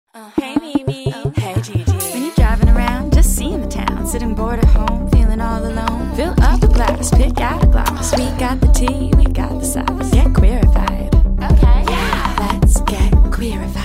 Hey Mimi, hey Gigi. When you're driving around, just seeing the town, sitting bored at home, feeling all alone. Fill up a glass, pick out a gloss. We got the tea, we got the sauce. Get queerified. Okay. Yeah. Let's get queerified.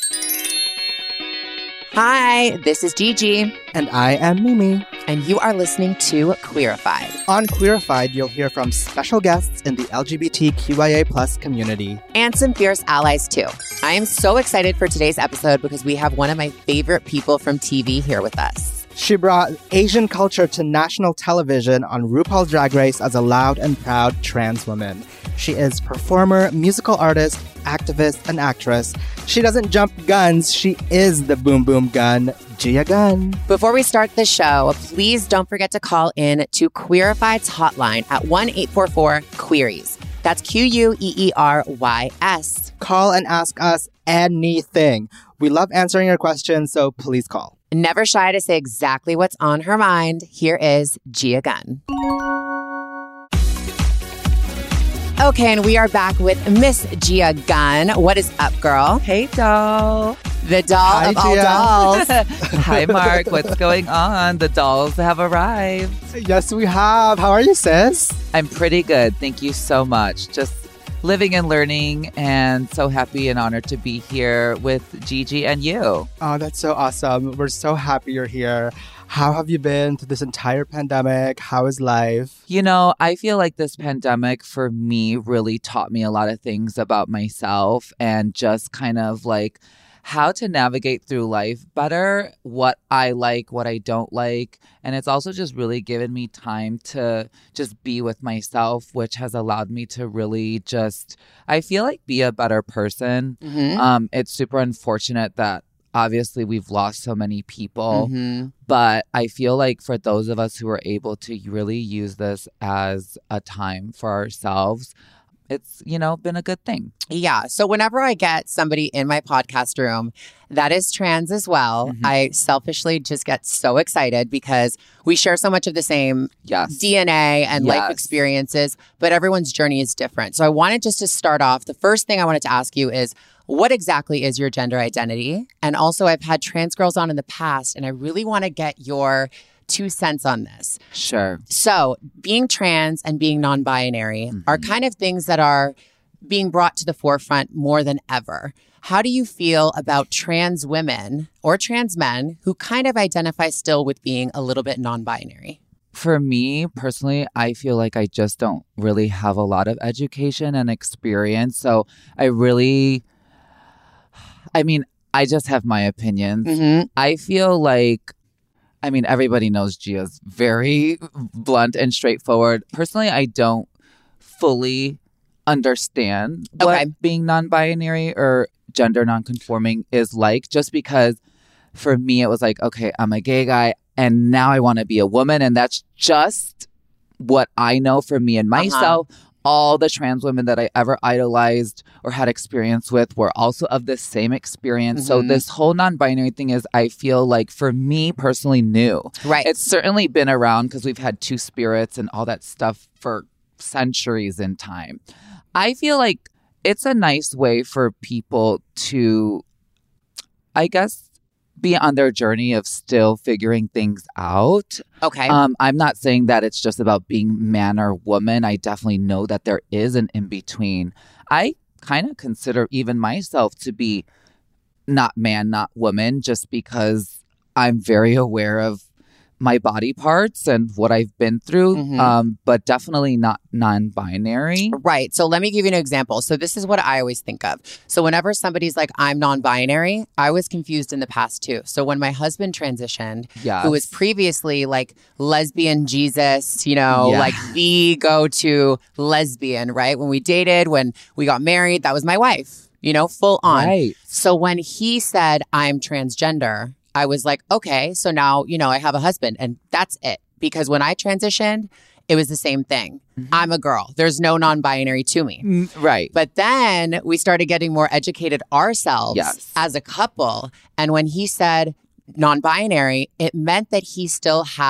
Hi, this is Gigi. And I am Mimi. And you are listening to Queerified. On Queerified, you'll hear from special guests in the LGBTQIA+ community. And some fierce allies, too. I am so excited for today's episode because we have one of my favorite people from TV here with us. She brought Asian culture to national television on RuPaul's Drag Race as a loud and proud trans woman. She is performer, musical artist, activist, and actress. She doesn't jump guns, she is the boom boom gun, Gia Gunn. Before we start the show, please don't forget to call in to Queerified's hotline at 1-844-QUEERIES. That's QUEERYS. Call and ask us anything. We love answering your questions, so please call. Never shy to say exactly what's on her mind. Here is Gia Gunn. Okay, and we are back with Miss Gia Gunn. What is up, girl? Hey, doll. The doll Hi, of all Gia. dolls. Hi, Mark. What's going on? The dolls have arrived. Yes, we have. How are you, sis? I'm pretty good. Thank you so much. Just living and learning, and so happy and honored to be here with Gigi and you. Oh, that's so awesome. We're so happy you're here. How have you been through this entire pandemic? How is life? You know, I feel like this pandemic for me really taught me a lot of things about myself and just kind of like how to navigate through life better, what I like, what I don't like. And it's also just really given me time to just be with myself, which has allowed me to really just, I feel like, be a better person. Mm-hmm. It's super unfortunate that obviously we've lost so many people, Mm-hmm. but I feel like for those of us who are able to really use this as a time for ourselves, it's, you know, been a good thing. Yeah. So whenever I get somebody in my podcast room that is trans as well, Mhm. I selfishly just get so excited because we share so much of the same Yes. DNA and life Yes. experiences, but everyone's journey is different. So I wanted just to start off. The first thing I wanted to ask you is, what exactly is your gender identity? And also, I've had trans girls on in the past, and I really want to get your 2 cents on this. Sure. So being trans and being non-binary are kind of things that are being brought to the forefront more than ever. How do you feel about trans women or trans men who kind of identify still with being a little bit non-binary? For me personally, I feel like I just don't really have a lot of education and experience. So I just have my opinions. Mm-hmm. I feel like, everybody knows Gia's very blunt and straightforward. Personally, I don't fully understand Okay. what being non-binary or gender non-conforming is like, just because for me, it was like, okay, I'm a gay guy and now I want to be a woman. And that's just what I know for me and myself. All the trans women that I ever idolized or had experience with were also of the same experience. So Mhm. this whole non-binary thing is, I feel like, for me personally, new. Right. It's certainly been around because we've had two spirits and all that stuff for centuries in time. I feel like it's a nice way for people to, I guess, be on their journey of still figuring things out. Okay. I'm not saying that it's just about being man or woman. I definitely know that there is an in-between. I kind of consider even myself to be not man, not woman, just because I'm very aware of my body parts and what I've been through, Mhm. but definitely not non-binary. Right. So let me give you an example. So this is what I always think of. So whenever somebody's like, I'm non-binary, I was confused in the past too. So when my husband transitioned, Yes. who was previously like lesbian Jesus, you know, Yeah. like the go-to lesbian, right? When we dated, when we got married, that was my wife, you know, full on. Right. So when he said, I'm transgender, I was like, okay, so now, you know, I have a husband and that's it. Because when I transitioned, it was the same thing. I'm a girl. There's no non-binary to me. Right. But then we started getting more educated ourselves Yes. as a couple. And when he said non-binary, it meant that he's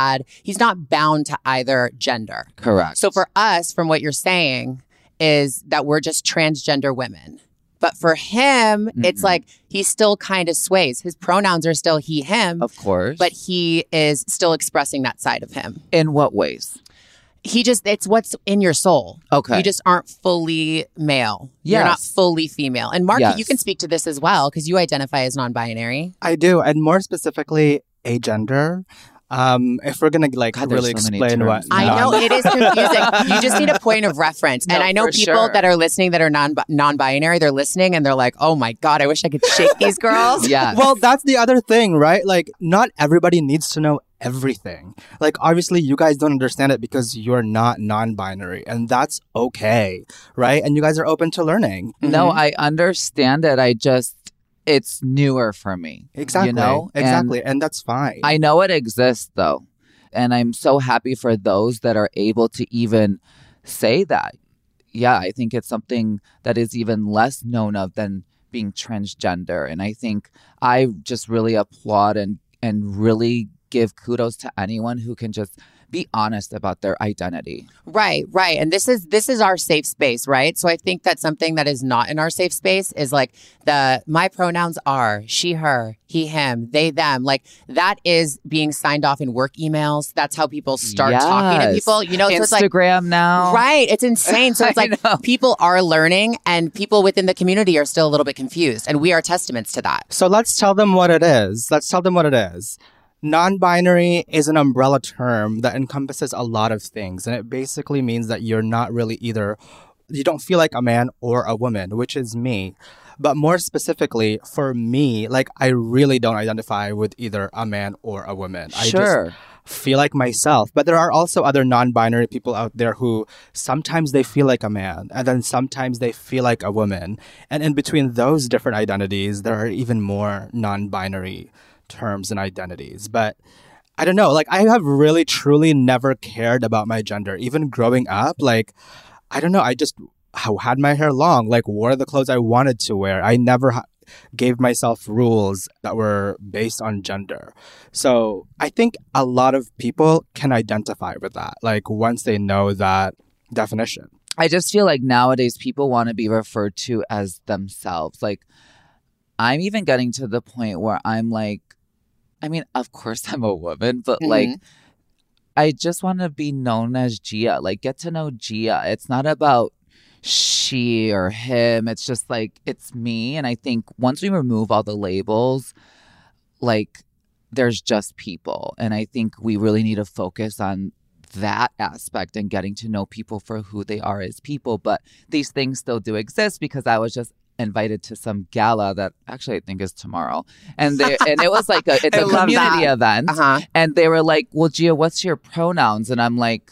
not bound to either gender. Correct. So for us, from what you're saying, is that we're just transgender women. But for him, it's like he still kind of sways. His pronouns are still he, him. Of course. But he is still expressing that side of him. In what ways? It's what's in your soul. Okay. You just aren't fully male. You're not fully female. And Mark, you can speak to this as well because you identify as non-binary. I do. And more specifically, agender. If we're gonna really explain what I know it is confusing. You just need a point of reference. And I know people that are listening that are non-binary, they're listening and they're like, oh my God, I wish I could shake these girls. Yeah. Well, that's the other thing, right? Like, not everybody needs to know everything. Like, obviously, you guys don't understand it because you're not non-binary, and that's okay, right? And you guys are open to learning. No, I understand it. It's newer for me. Exactly. You know? Exactly. And that's fine. I know it exists, though. And I'm so happy for those that are able to even say that. Yeah, I think it's something that is even less known of than being transgender. And I think I just really applaud and really give kudos to anyone who can just be honest about their identity. Right. And this is our safe space, right? So I think that something that is not in our safe space is like my pronouns are she, her, he, him, they, them. Like that is being signed off in work emails. That's how people start talking to people. You know, Instagram so it's like, now. Right. It's insane. So it's like people are learning and people within the community are still a little bit confused. And we are testaments to that. So let's tell them what it is. Non-binary is an umbrella term that encompasses a lot of things, and it basically means that you're not really you don't feel like a man or a woman, which is me. But more specifically, for me, like, I really don't identify with either a man or a woman. I just feel like myself. But there are also other non-binary people out there who sometimes they feel like a man, and then sometimes they feel like a woman. And in between those different identities, there are even more non-binary terms and identities. But I don't know, like, I have really truly never cared about my gender. Even growing up, like, I don't know, I just had my hair long, like, wore the clothes I wanted to wear. I never gave myself rules that were based on gender. So I think a lot of people can identify with that, like, once they know that definition. I just feel like nowadays people want to be referred to as themselves. Like, I'm even getting to the point where I'm like, I mean, of course I'm a woman, but like, I just want to be known as Gia. Like, get to know Gia. It's not about she or him. It's just like, it's me. And I think once we remove all the labels, like, there's just people. And I think we really need to focus on that aspect and getting to know people for who they are as people. But these things still do exist because I was just invited to some gala that actually I think is tomorrow, and it was like it's a community event, and they were like, "Well, Gia, what's your pronouns?" And I'm like,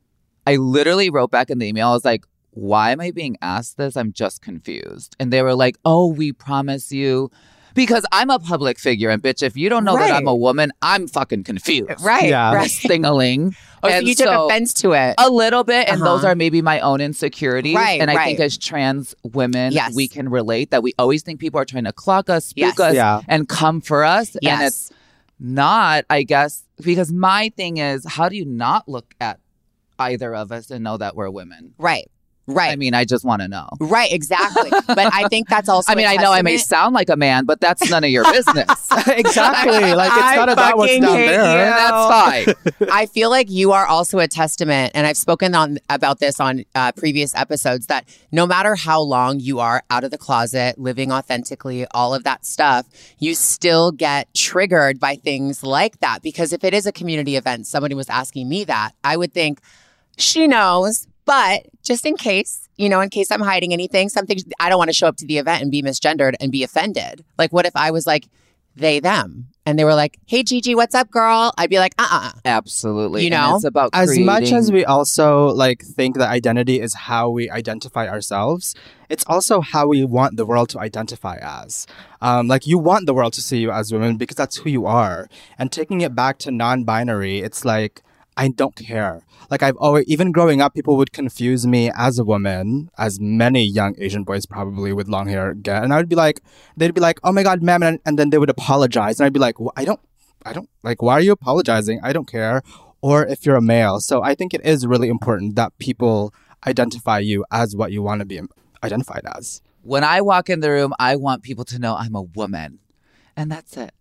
I literally wrote back in the email, I was like, "Why am I being asked this? I'm just confused." And they were like, "Oh, we promise you." Because I'm a public figure, and bitch, if you don't know that I'm a woman, I'm fucking confused. Right. Yeah. Right. Sting-a-ling. So you took offense to it. A little bit, and those are maybe my own insecurities. Right, and I think as trans women, we can relate that we always think people are trying to clock us, spook us, and come for us. Yes. And it's not, I guess, because my thing is, how do you not look at either of us and know that we're women? Right. I mean, I just want to know. Right, exactly. But I think that's also I mean, I know I may sound like a man, but that's none of your business. Exactly. Like, it's not about what's down there. That's fine. I feel like you are also a testament, and I've spoken about this on previous episodes, that no matter how long you are out of the closet, living authentically, all of that stuff, you still get triggered by things like that. Because if it is a community event, somebody was asking me that, I would think, she knows. But just in case, in case I'm hiding anything, I don't want to show up to the event and be misgendered and be offended. Like, what if I was like, they, them? And they were like, hey, Gigi, what's up, girl? I'd be like, Absolutely. And it's about as creating... much as we also think that identity is how we identify ourselves, it's also how we want the world to identify as. You want the world to see you as women because that's who you are. And taking it back to non-binary, it's like, I don't care. Like, I've always, even growing up, people would confuse me as a woman, as many young Asian boys probably with long hair get. And they'd be like, oh my God, ma'am. And then they would apologize. And I'd be like, well, I don't, like, why are you apologizing? I don't care. Or if you're a male. So I think it is really important that people identify you as what you want to be identified as. When I walk in the room, I want people to know I'm a woman. And that's it.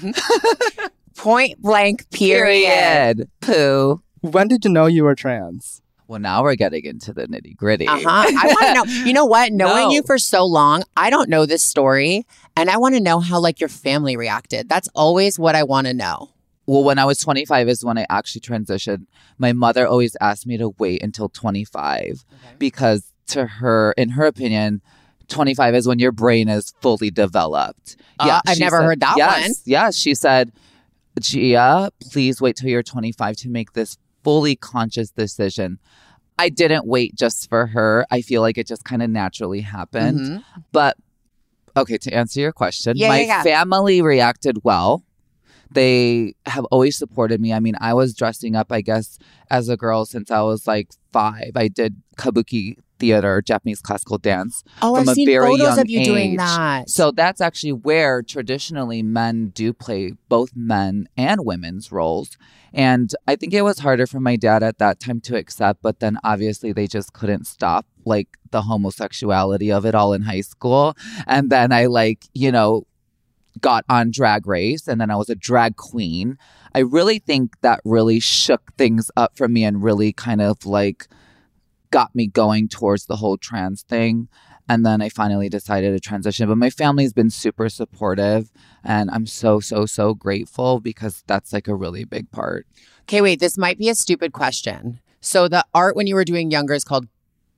Point blank, period. Pooh. When did you know you were trans? Well, now we're getting into the nitty gritty. I want to know. You know what? Knowing you for so long, I don't know this story. And I want to know how like your family reacted. That's always what I want to know. Well, when I was 25 is when I actually transitioned. My mother always asked me to wait until 25 because in her opinion, 25 is when your brain is fully developed. I've never heard that one. Yes, she said, Gia, please wait till you're 25 to make this fully conscious decision. I didn't wait just for her. I feel like it just kind of naturally happened. But, okay, to answer your question, my family reacted well. They have always supported me. I mean, I was dressing up, I guess, as a girl since I was like 5. I did kabuki theater, Japanese classical dance. Oh, from I've seen very photos young of you age. doing that. So that's actually where traditionally men do play both men and women's roles. And I think it was harder for my dad at that time to accept, but then obviously they just couldn't stop like the homosexuality of it all in high school. And then I got on Drag Race and then I was a drag queen. I really think that really shook things up for me and really kind of like got me going towards the whole trans thing. And then I finally decided to transition. But my family's been super supportive and I'm so, so, so grateful because that's like a really big part. Okay, wait, this might be a stupid question. So the art when you were doing younger is called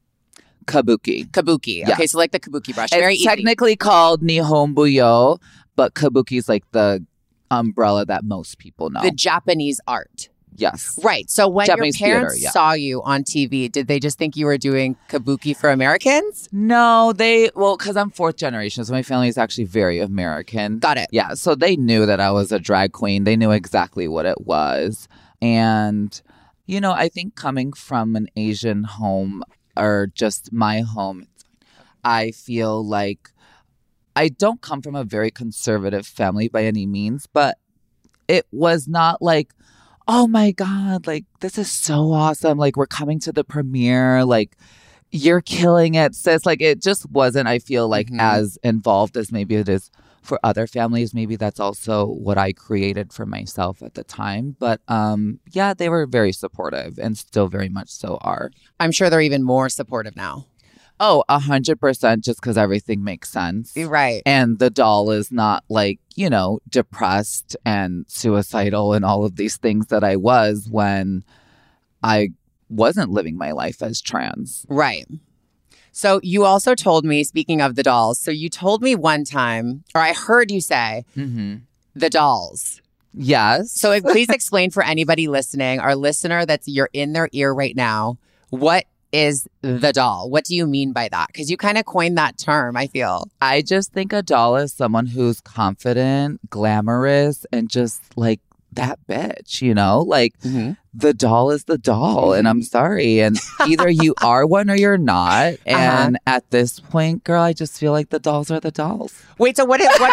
Kabuki. Kabuki. Yes. Okay, so like the kabuki brush. Very It's easy. technically called Nihonbuyo, but Kabuki is like the umbrella that most people know. The Japanese art. Yes. Right. So when Japanese your parents theater, saw you on TV, did they just think you were doing kabuki for Americans? No, because I'm 4th generation, so my family is actually very American. Got it. Yeah, so they knew that I was a drag queen. They knew exactly what it was. And, I think coming from an Asian home or just my home, I feel like I don't come from a very conservative family by any means, but it was not like, oh my God, like, this is so awesome. Like, we're coming to the premiere. Like, you're killing it, sis. Like, it just wasn't, I feel like, as involved as maybe it is for other families. Maybe that's also what I created for myself at the time. But yeah, they were very supportive and still very much so are. I'm sure they're even more supportive now. Oh, 100% just because everything makes sense. Right. And the doll is not like, depressed and suicidal and all of these things that I was when I wasn't living my life as trans. Right. So you also told me, speaking of the dolls, so you told me one time, or I heard you say, the dolls. Yes. So please explain for anybody listening, our listener you're in their ear right now, what is the doll? What do you mean by that? Because you kind of coined that term, I feel. I just think a doll is someone who's confident, glamorous, and just like that bitch, Like the doll is the doll, and I'm sorry. And either you are one or you're not. And at this point, girl, I just feel like the dolls are the dolls. Wait, so what does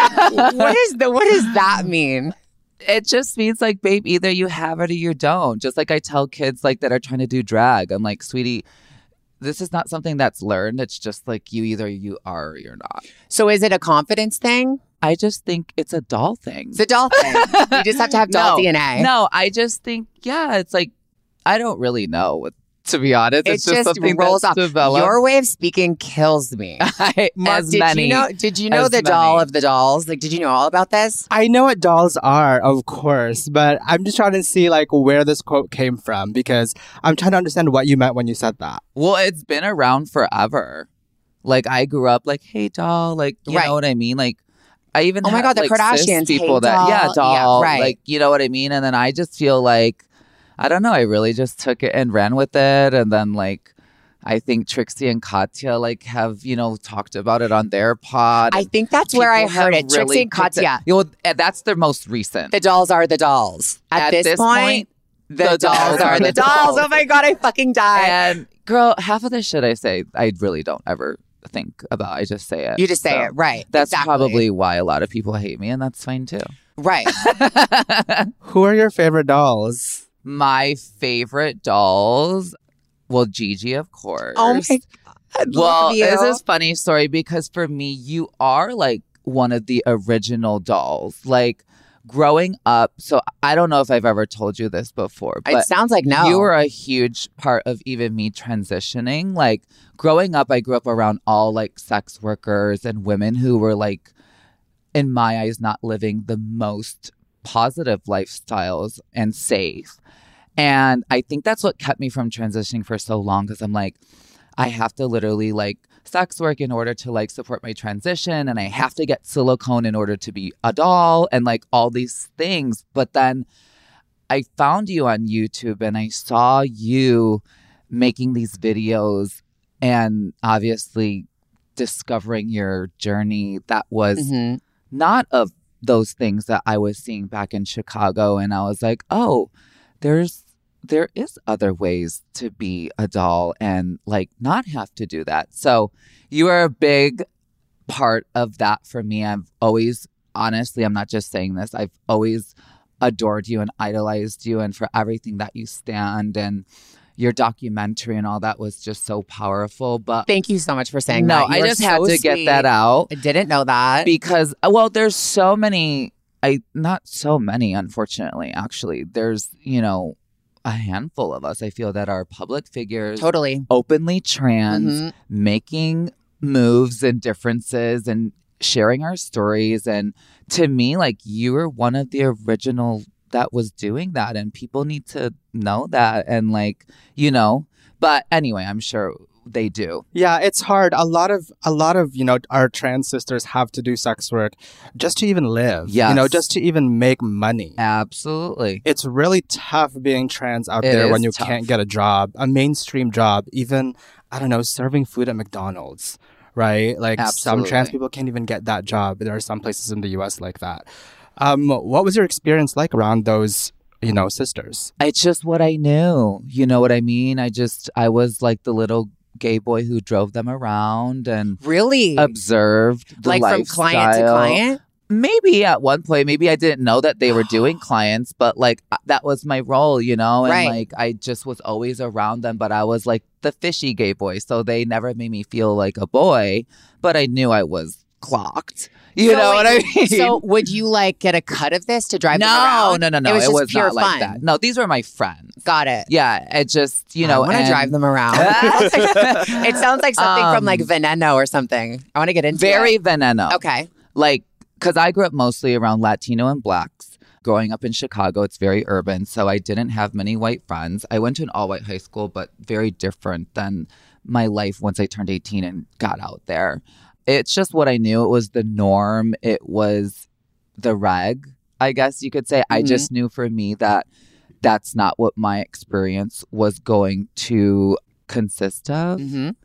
that mean? It just means like, babe, either you have it or you don't. Just like I tell kids like that are trying to do drag. I'm like, sweetie, this is not something that's learned. It's just like either you are or you're not. So is it a confidence thing? I just think it's a doll thing. It's a doll thing. You just have to have doll DNA. No, I just think, it's like, I don't really know. To be honest, it's just something rolls that's off. developed. Your way of speaking kills me. Mark, did you know the doll of the dolls? Like, did you know all about this? I know what dolls are, of course, but I'm just trying to see like where this quote came from because I'm trying to understand what you meant when you said that. Well, it's been around forever. Like, I grew up like, hey, doll, like, you know what I mean? Like, I even oh my God, the like, Kardashians, people hey, that, doll. doll, right. like, you know what I mean? And then I just feel like, I don't know, I really just took it and ran with it. And then like, I think Trixie and Katya like have, talked about it on their pod. I think that's where I heard it. Trixie and Katya. That's their most recent. The dolls are the dolls. At this point, the dolls are the dolls. Oh my God, I fucking died. And girl, half of the shit I say, I really don't ever think about. I just say it. You just say it, right. That's exactly. probably why a lot of people hate me, and that's fine too. Right. Who are your favorite dolls? My favorite dolls, well, Gigi, of course. Oh my God. Well, you. this is funny story because for me, you are like one of the original dolls. Like growing up, so I don't know if I've ever told you this before, but It sounds like no. you were a huge part of even me transitioning. Like growing up, I grew up around all like sex workers and women who were like, in my eyes, not living the most positive lifestyles and safe. And I think that's what kept me from transitioning for so long, because I'm like, I have to literally like sex work in order to like support my transition, and I have to get silicone in order to be a doll and like all these things. But then I found you on YouTube and I saw you making these videos and obviously discovering your journey that was not of those things that I was seeing back in Chicago. And I was like, oh, there is other ways to be a doll and like not have to do that. So you are a big part of that for me. I've always, honestly, I'm not just saying this, I've always adored you and idolized you, and for everything that you stand, and your documentary and all that was just so powerful. But Thank you so much for saying no, that. You I are just had so to get sweet. that out I didn't know that. because, well, there's so many, not so many, unfortunately, actually. There's, a handful of us, I feel, that are public figures, Totally. openly trans, making moves and differences and sharing our stories. And to me, like, you were one of the original that was doing that, and people need to know that. And like, but anyway, I'm sure they do. Yeah, it's hard. A lot of our trans sisters have to do sex work just to even live. Yes. Just to even make money. Absolutely. It's really tough being trans out It there is when you tough. can't get a job, a mainstream job, even, I don't know, serving food at McDonald's, right? Like some Absolutely. trans people can't even get that job. There are some places in the US like that. What was your experience like around those, sisters? It's just what I knew. You know what I mean? I was like the little gay boy who drove them around and Really? observed the Like from lifestyle. client to client? Maybe at one point, maybe I didn't know that they were doing clients, but like that was my role, and Right. like I just was always around them, but I was like the fishy gay boy, so they never made me feel like a boy, but I knew I was clocked. You So know what I wait, mean? So would you like get a cut of this to drive them no, around? no. It was just was pure not like fun. that. No, these were my friends. Got it. Yeah, it just, I want to and- drive them around. It sounds like something from like Veneno or something. I want to get into Very it. veneno. Okay. Like, because I grew up mostly around Latino and Blacks. Growing up in Chicago, it's very urban, so I didn't have many white friends. I went to an all-white high school, but very different than my life once I turned 18 and got out there. It's just what I knew. It was the norm. It was the reg, I guess you could say. I just knew for me that that's not what my experience was going to consist of.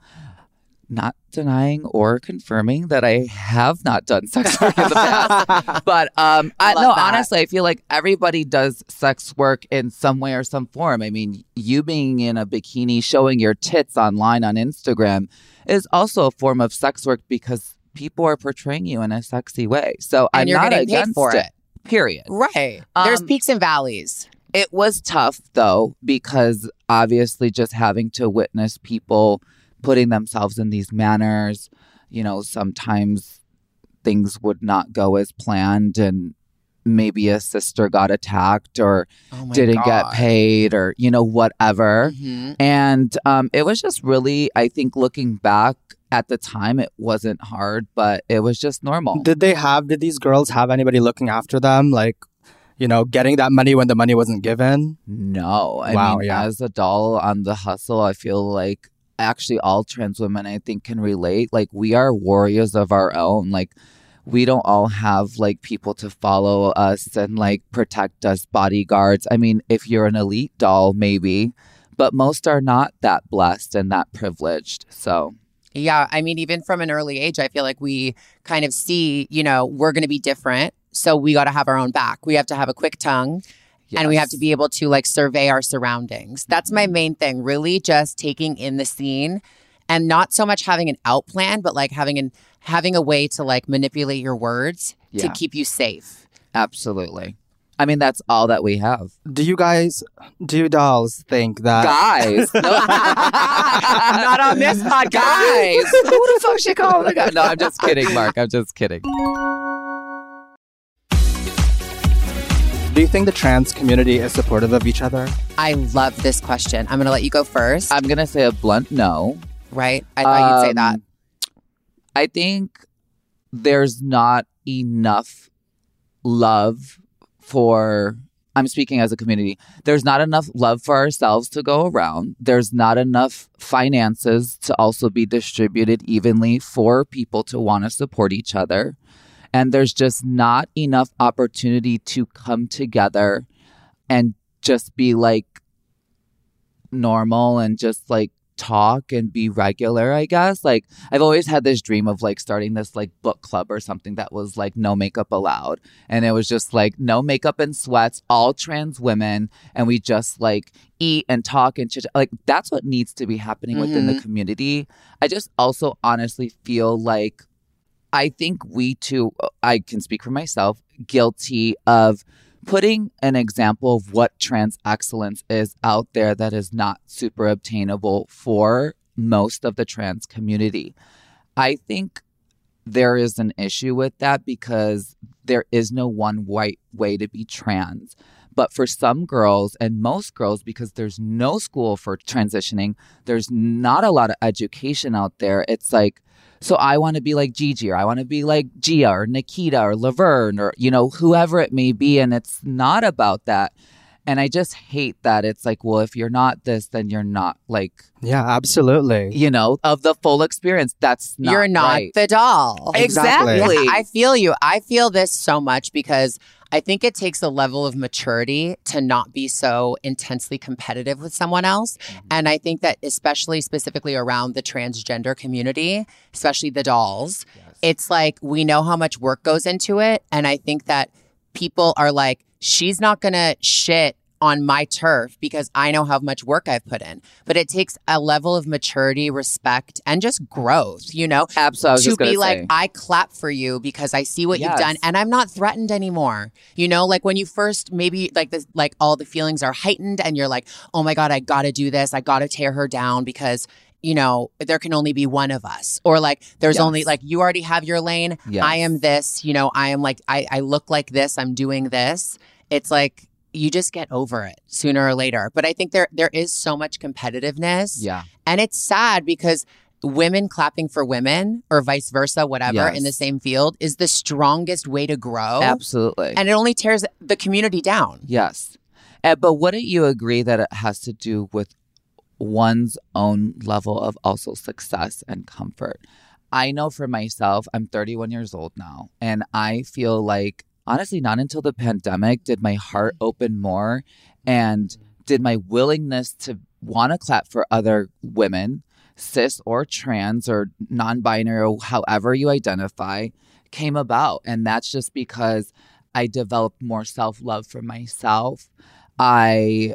Not denying or confirming that I have not done sex work in the past. But Love that. honestly, I feel like everybody does sex work in some way or some form. I mean, you being in a bikini, showing your tits online on Instagram is also a form of sex work because people are portraying you in a sexy way. So And I'm you're not getting paid against for it. Period. Right. There's peaks and valleys. It was tough, though, because obviously just having to witness people putting themselves in these manners, sometimes things would not go as planned, and maybe a sister got attacked or Oh my didn't get God. paid or, whatever. Mhm. And it was just really, I think looking back at the time, it wasn't hard, but it was just normal. Did these girls have anybody looking after them? Like, getting that money when the money wasn't given? No. I Wow, mean, yeah. as a doll on the hustle, I feel like actually all trans women, I think, can relate. Like, we are warriors of our own. Like, we don't all have like people to follow us and like protect us, bodyguards. I mean, if you're an elite doll, maybe, but most are not that blessed and that privileged. So Yeah. I mean, even from an early age, I feel like we kind of see, we're going to be different. So we got to have our own back. We have to have a quick tongue. And we have to be able to like survey our surroundings. That's my main thing. Really just taking in the scene and not so much having an out plan, but like having a way to like manipulate your words to Yeah. keep you safe. Absolutely. I mean, that's all that we have. Do you dolls think that... Guys. No. Not on this podcast. Guys. Who the fuck she calling a guy? No, I'm just kidding, Mark. I'm just kidding. Do you think the trans community is supportive of each other? I love this question. I'm going to let you go first. I'm going to say a blunt no. Right? I thought you'd say that. I think there's not enough love for, I'm speaking as a community, there's not enough love for ourselves to go around. There's not enough finances to also be distributed evenly for people to want to support each other. And there's just not enough opportunity to come together and just be like normal and just like talk and be regular, I guess. Like, I've always had this dream of like starting this like book club or something that was like no makeup allowed. And it was just like no makeup and sweats, all trans women. And we just like eat and talk and chit. Like, that's what needs to be happening within the community. I just also honestly feel like I think we too, I can speak for myself, guilty of putting an example of what trans excellence is out there that is not super obtainable for most of the trans community. I think there is an issue with that because there is no one white way to be trans. But for some girls and most girls, because there's no school for transitioning, there's not a lot of education out there. It's like, so I want to be like Gigi, or I want to be like Gia or Nikita or Laverne or, you know, whoever it may be. And it's not about that. And I just hate that it's like, well, if you're not this, then you're not like... Yeah, absolutely. You know, of the full experience. That's not You're not right. the doll. Exactly. Yeah, I feel you. I feel this so much because I think it takes a level of maturity to not be so intensely competitive with someone else. And I think that especially specifically around the transgender community, especially the dolls, it's like we know how much work goes into it. And I think that people are like, she's not going to shit on my turf because I know how much work I've put in. But it takes a level of maturity, respect, and just growth, you know? Absolutely. To be like, I clap for you because I see what you've done and I'm not threatened anymore. You know, like when you first maybe like this, like all the feelings are heightened and you're like, oh my God, I got to do this. I got to tear her down because, you know, there can only be one of us. Or like, there's only like, you already have your lane. Yes. I am this, you know, I am like, I look like this. I'm doing this. It's like, you just get over it sooner or later. But I think there is so much competitiveness. Yeah. And it's sad because women clapping for women or vice versa, whatever, in the same field is the strongest way to grow. Absolutely. And it only tears the community down. Yes. But wouldn't you agree that it has to do with one's own level of also success and comfort? I know for myself, I'm 31 years old now, and I feel like honestly, not until the pandemic did my heart open more and did my willingness to want to clap for other women, cis or trans or non-binary or however you identify, came about. And that's just because I developed more self-love for myself. I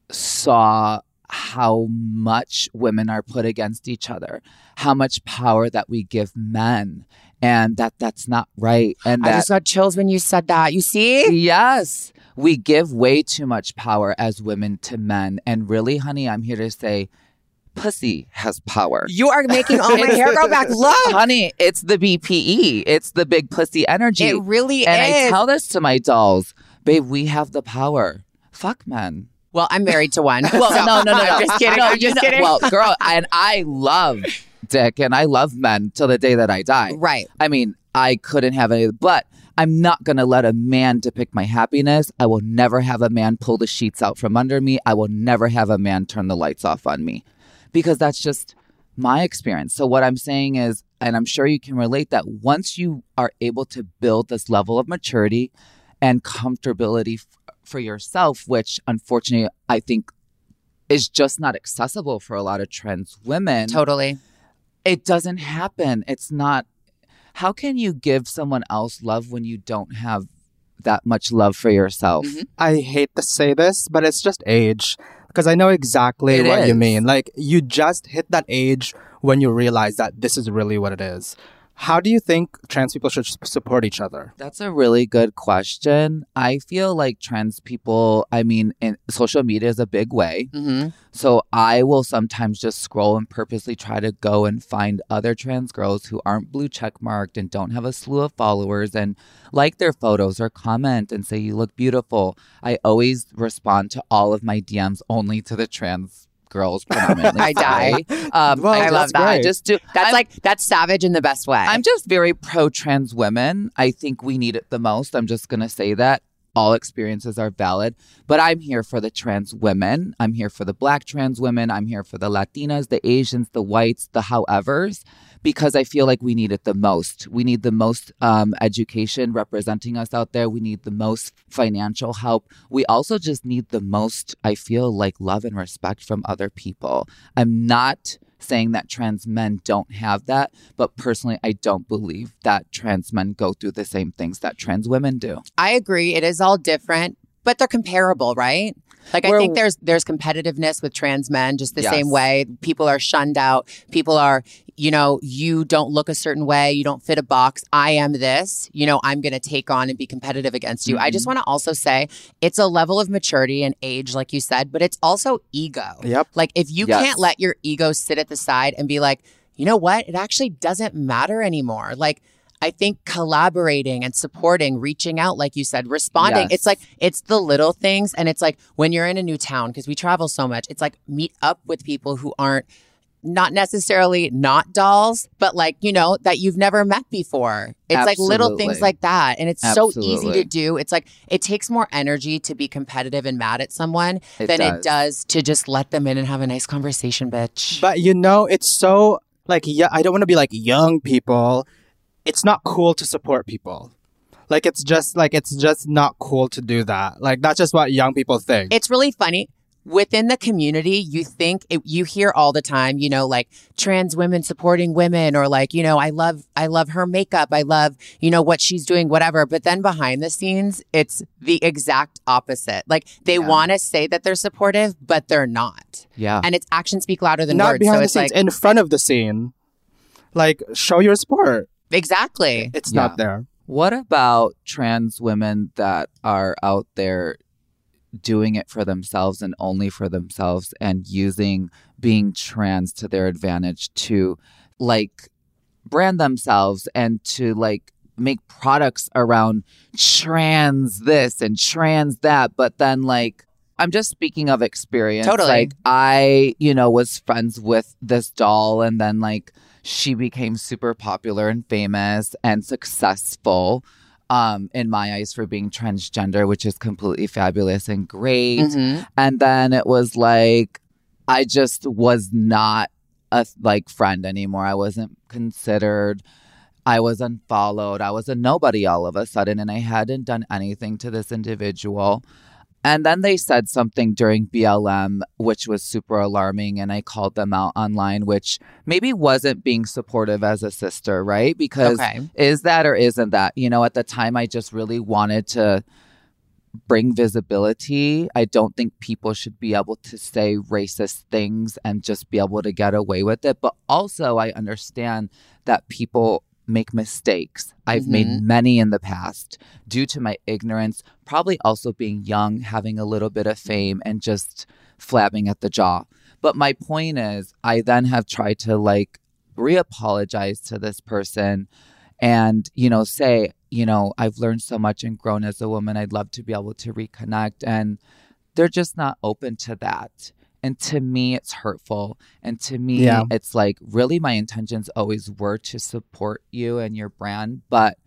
saw how much women are put against each other, how much power that we give men, and that's not right. And I just got chills when you said that. You see? Yes. We give way too much power as women to men. And really, honey, I'm here to say pussy has power. You are making all my hair grow back. Look. Honey, it's the BPE. It's the big pussy energy. It really is. And I tell this to my dolls, babe, we have the power. Fuck men. Well, I'm married to one. Well, so, no. I'm just kidding. I'm just kidding. Well, girl, and I love dick and I love men till the day that I die. Right. I mean, I couldn't have any, but I'm not going to let a man depict my happiness. I will never have a man pull the sheets out from under me. I will never have a man turn the lights off on me because that's just my experience. So what I'm saying is, and I'm sure you can relate, that once you are able to build this level of maturity and comfortability for yourself, which unfortunately I think is just not accessible for a lot of trans women. Totally. It doesn't happen. It's not. How can you give someone else love when you don't have that much love for yourself? Mm-hmm. I hate to say this, but it's just age. Because I know exactly what you mean. Like, you just hit that age when you realize that this is really what it is. How do you think trans people should support each other? That's a really good question. I feel like trans people, social media is a big way. Mm-hmm. So I will sometimes just scroll and purposely try to go and find other trans girls who aren't blue check marked and don't have a slew of followers and like their photos or comment and say, you look beautiful. I always respond to all of my DMs only to the trans girls predominantly. I die. I love that. I just do. That's savage in the best way. I'm just very pro trans women. I think we need it the most. I'm just going to say that. All experiences are valid, but I'm here for the trans women. I'm here for the Black trans women. I'm here for the Latinas, the Asians, the whites, the howevers, because I feel like we need it the most. We need the most education representing us out there. We need the most financial help. We also just need the most, I feel like, love and respect from other people. I'm not saying that trans men don't have that, but personally, I don't believe that trans men go through the same things that trans women do. I agree. It is all different, but they're comparable, right? Like, I think there's competitiveness with trans men just the same way. People are shunned out. People are, you don't look a certain way. You don't fit a box. I am this. I'm going to take on and be competitive against you. I just want to also say it's a level of maturity and age, like you said, but it's also ego. Yep. Like, if you can't let your ego sit at the side and be like, you know what? It actually doesn't matter anymore. Like, I think collaborating and supporting, reaching out, like you said, responding. Yes. It's the little things. And it's like when you're in a new town, because we travel so much, it's like meet up with people who aren't not necessarily not dolls, but that you've never met before. It's like little things like that. And it's so easy to do. It's like it takes more energy to be competitive and mad at someone than it does to just let them in and have a nice conversation, bitch. But it's so I don't want to be like young people. It's not cool to support people. It's just not cool to do that. That's just what young people think. It's really funny. Within the community, you hear all the time, trans women supporting women, or I love her makeup. I love, what she's doing, whatever. But then behind the scenes, it's the exact opposite. They want to say that they're supportive, but they're not. Yeah. And it's actions speak louder than not words. behind So the it's scenes, in front of the scene. Show your support. Exactly. It's not there. What about trans women that are out there doing it for themselves and only for themselves and using being trans to their advantage to brand themselves and to make products around trans this and trans that, but then I'm just speaking of experience. Totally. I, was friends with this doll and then she became super popular and famous and successful in my eyes for being transgender, which is completely fabulous and great. Mm-hmm. And then it was I just was not a friend anymore. I wasn't considered. I was unfollowed. I was a nobody all of a sudden, and I hadn't done anything to this individual. And then they said something during BLM, which was super alarming. And I called them out online, which maybe wasn't being supportive as a sister, right? Because is that or isn't that? At the time, I just really wanted to bring visibility. I don't think people should be able to say racist things and just be able to get away with it. But also, I understand that people make mistakes. I've made many in the past due to my ignorance, probably also being young, having a little bit of fame and just flabbing at the jaw. But my point is, I then have tried to re-apologize to this person and, say, I've learned so much and grown as a woman. I'd love to be able to reconnect. And they're just not open to that. And to me, it's hurtful. And to me, it's really my intentions always were to support you and your brand. But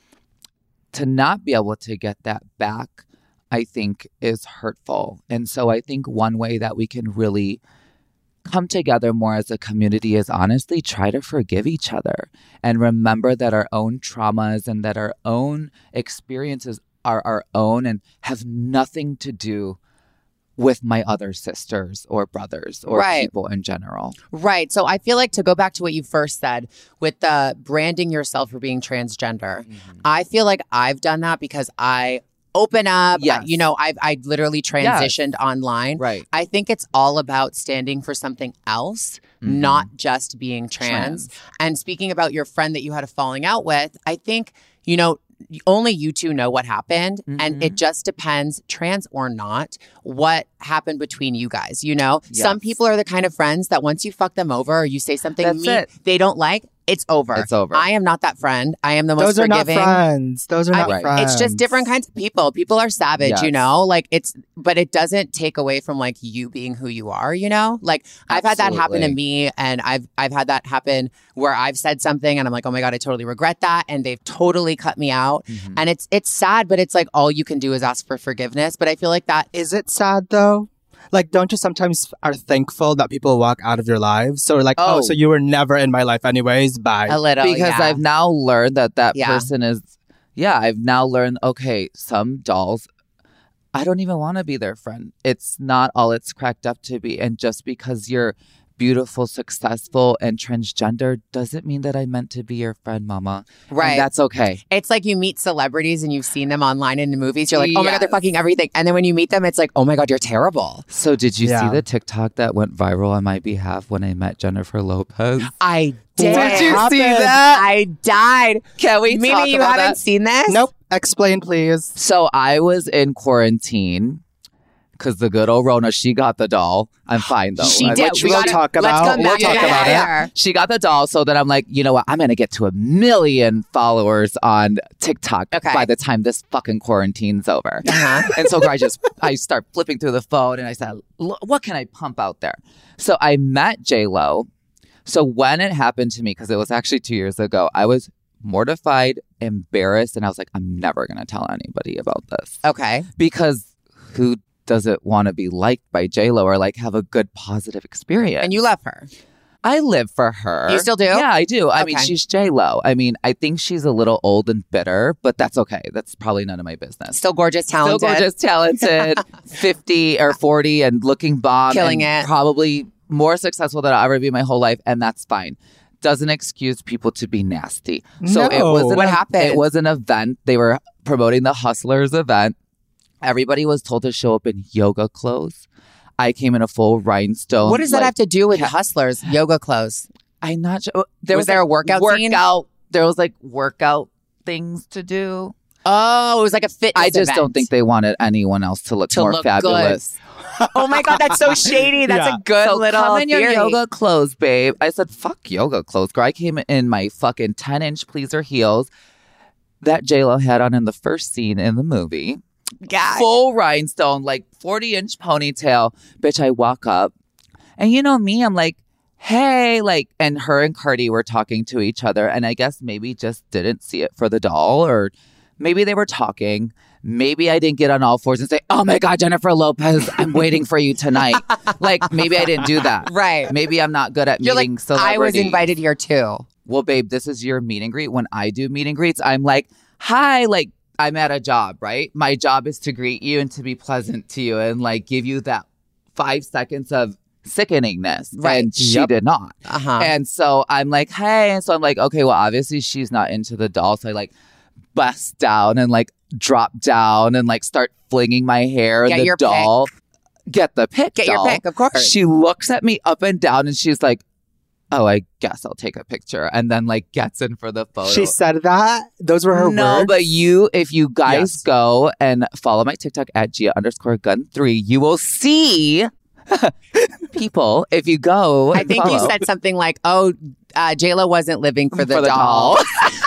to not be able to get that back, I think is hurtful. And so I think one way that we can really come together more as a community is honestly try to forgive each other and remember that our own traumas and that our own experiences are our own and have nothing to do with my other sisters or brothers or people in general. Right. So I feel like to go back to what you first said with the branding yourself for being transgender, I feel like I've done that because I open up. Yes. I literally transitioned online. Right. I think it's all about standing for something else, not just being trans. And speaking about your friend that you had a falling out with, I think, only you two know what happened. And it just depends, trans or not, what happened between you guys. Some people are the kind of friends that once you fuck them over or you say something they don't like, it's over. It's over. I am not that friend. I am the most Those are forgiving. not friends. Those are not friends. It's just different kinds of people. People are savage, but it doesn't take away from like you being who you are, Like I've had that happen to me, and I've had that happen where I've said something and I'm like, oh my God, I totally regret that. And they've totally cut me out. And it's sad, but it's like all you can do is ask for forgiveness. But I feel like that. Is it sad though? Like, don't you sometimes are thankful that people walk out of your lives? So like, so you were never in my life anyways, bye. A little, because yeah. I've now learned that person is, I've now learned, okay, some dolls, I don't even want to be their friend. It's not all it's cracked up to be. And just because you're beautiful, successful, and transgender doesn't mean that I meant to be your friend, mama. Right. And that's okay. It's like you meet celebrities and you've seen them online in the movies. You're like, oh my God, they're fucking everything. And then when you meet them, it's like, oh my God, you're terrible. So did you see the TikTok that went viral on my behalf when I met Jennifer Lopez? I did. Did you see that? I died. Can we Mimi, talk you about haven't that? seen this? Nope. Explain, please. So I was in quarantine. Because the good old Rona, she got the doll. I'm fine, though. She did. Which we'll talk about. Let's come back We'll talk to about that. it. She got the doll. So then I'm like, you know what? I'm going to get to 1 million followers on TikTok by the time this fucking quarantine's over. And so I start flipping through the phone and I said, what can I pump out there? So I met J-Lo. So when it happened to me, because it was actually 2 years ago, I was mortified, embarrassed, and I was like, I'm never going to tell anybody about this. Okay. Because who doesn't want to be liked by J-Lo or like have a good positive experience? And you love her. I live for her. You still do? Yeah, I do. I mean, Okay. she's J-Lo. I mean, I think she's a little old and bitter, but that's okay. That's probably none of my business. Still gorgeous, talented. Still gorgeous, talented, 50 or 40 and looking bomb. Killing and it. Probably more successful than I'll ever be my whole life, and that's fine. Doesn't excuse people to be nasty. So it was What happened? It was an event. They were promoting the Hustlers event. Everybody was told to show up in yoga clothes. I came in a full rhinestone. What does that have to do with Hustlers, yoga clothes? I'm not sure. Was there a workout scene? There was like workout things to do. Oh, it was like a fitness I just event. don't think they wanted anyone else to look more fabulous. Good. Oh my God, that's so shady. That's a good So little come in your theory. yoga clothes, babe. I said, fuck yoga clothes, girl. I came in my fucking 10-inch pleaser heels that J-Lo had on in the first scene in the movie. God. Full rhinestone, like 40-inch ponytail. Bitch, I walk up. And you know me, I'm like, hey, like, and her and Cardi were talking to each other. And I guess maybe just didn't see it for the doll, or maybe they were talking. Maybe I didn't get on all fours and say, oh my God, Jennifer Lopez, I'm waiting for you tonight. Like, maybe I didn't do that. Right. Maybe I'm not good at You're meeting like, celebrities. I was invited here too. Well, babe, this is your meet and greet. When I do meet and greets, I'm like, hi, like, I'm at a job, right? My job is to greet you and to be pleasant to you and like give you that 5 seconds of sickeningness. Right. And she did not. Uh-huh. And so I'm like, hey. And so I'm like, okay, well, obviously she's not into the doll. So I like bust down and like drop down and like start flinging my hair in Get the your doll. Get the pic, Get doll. your pic, of course. She looks at me up and down and she's like, oh, I guess I'll take a picture. And then like gets in for the photo. She said that? Those were her No, words? but if you guys go and follow my TikTok at Gia_Gun3, you will see people. If you go, I think you said something like, oh, J-Lo wasn't living for the doll.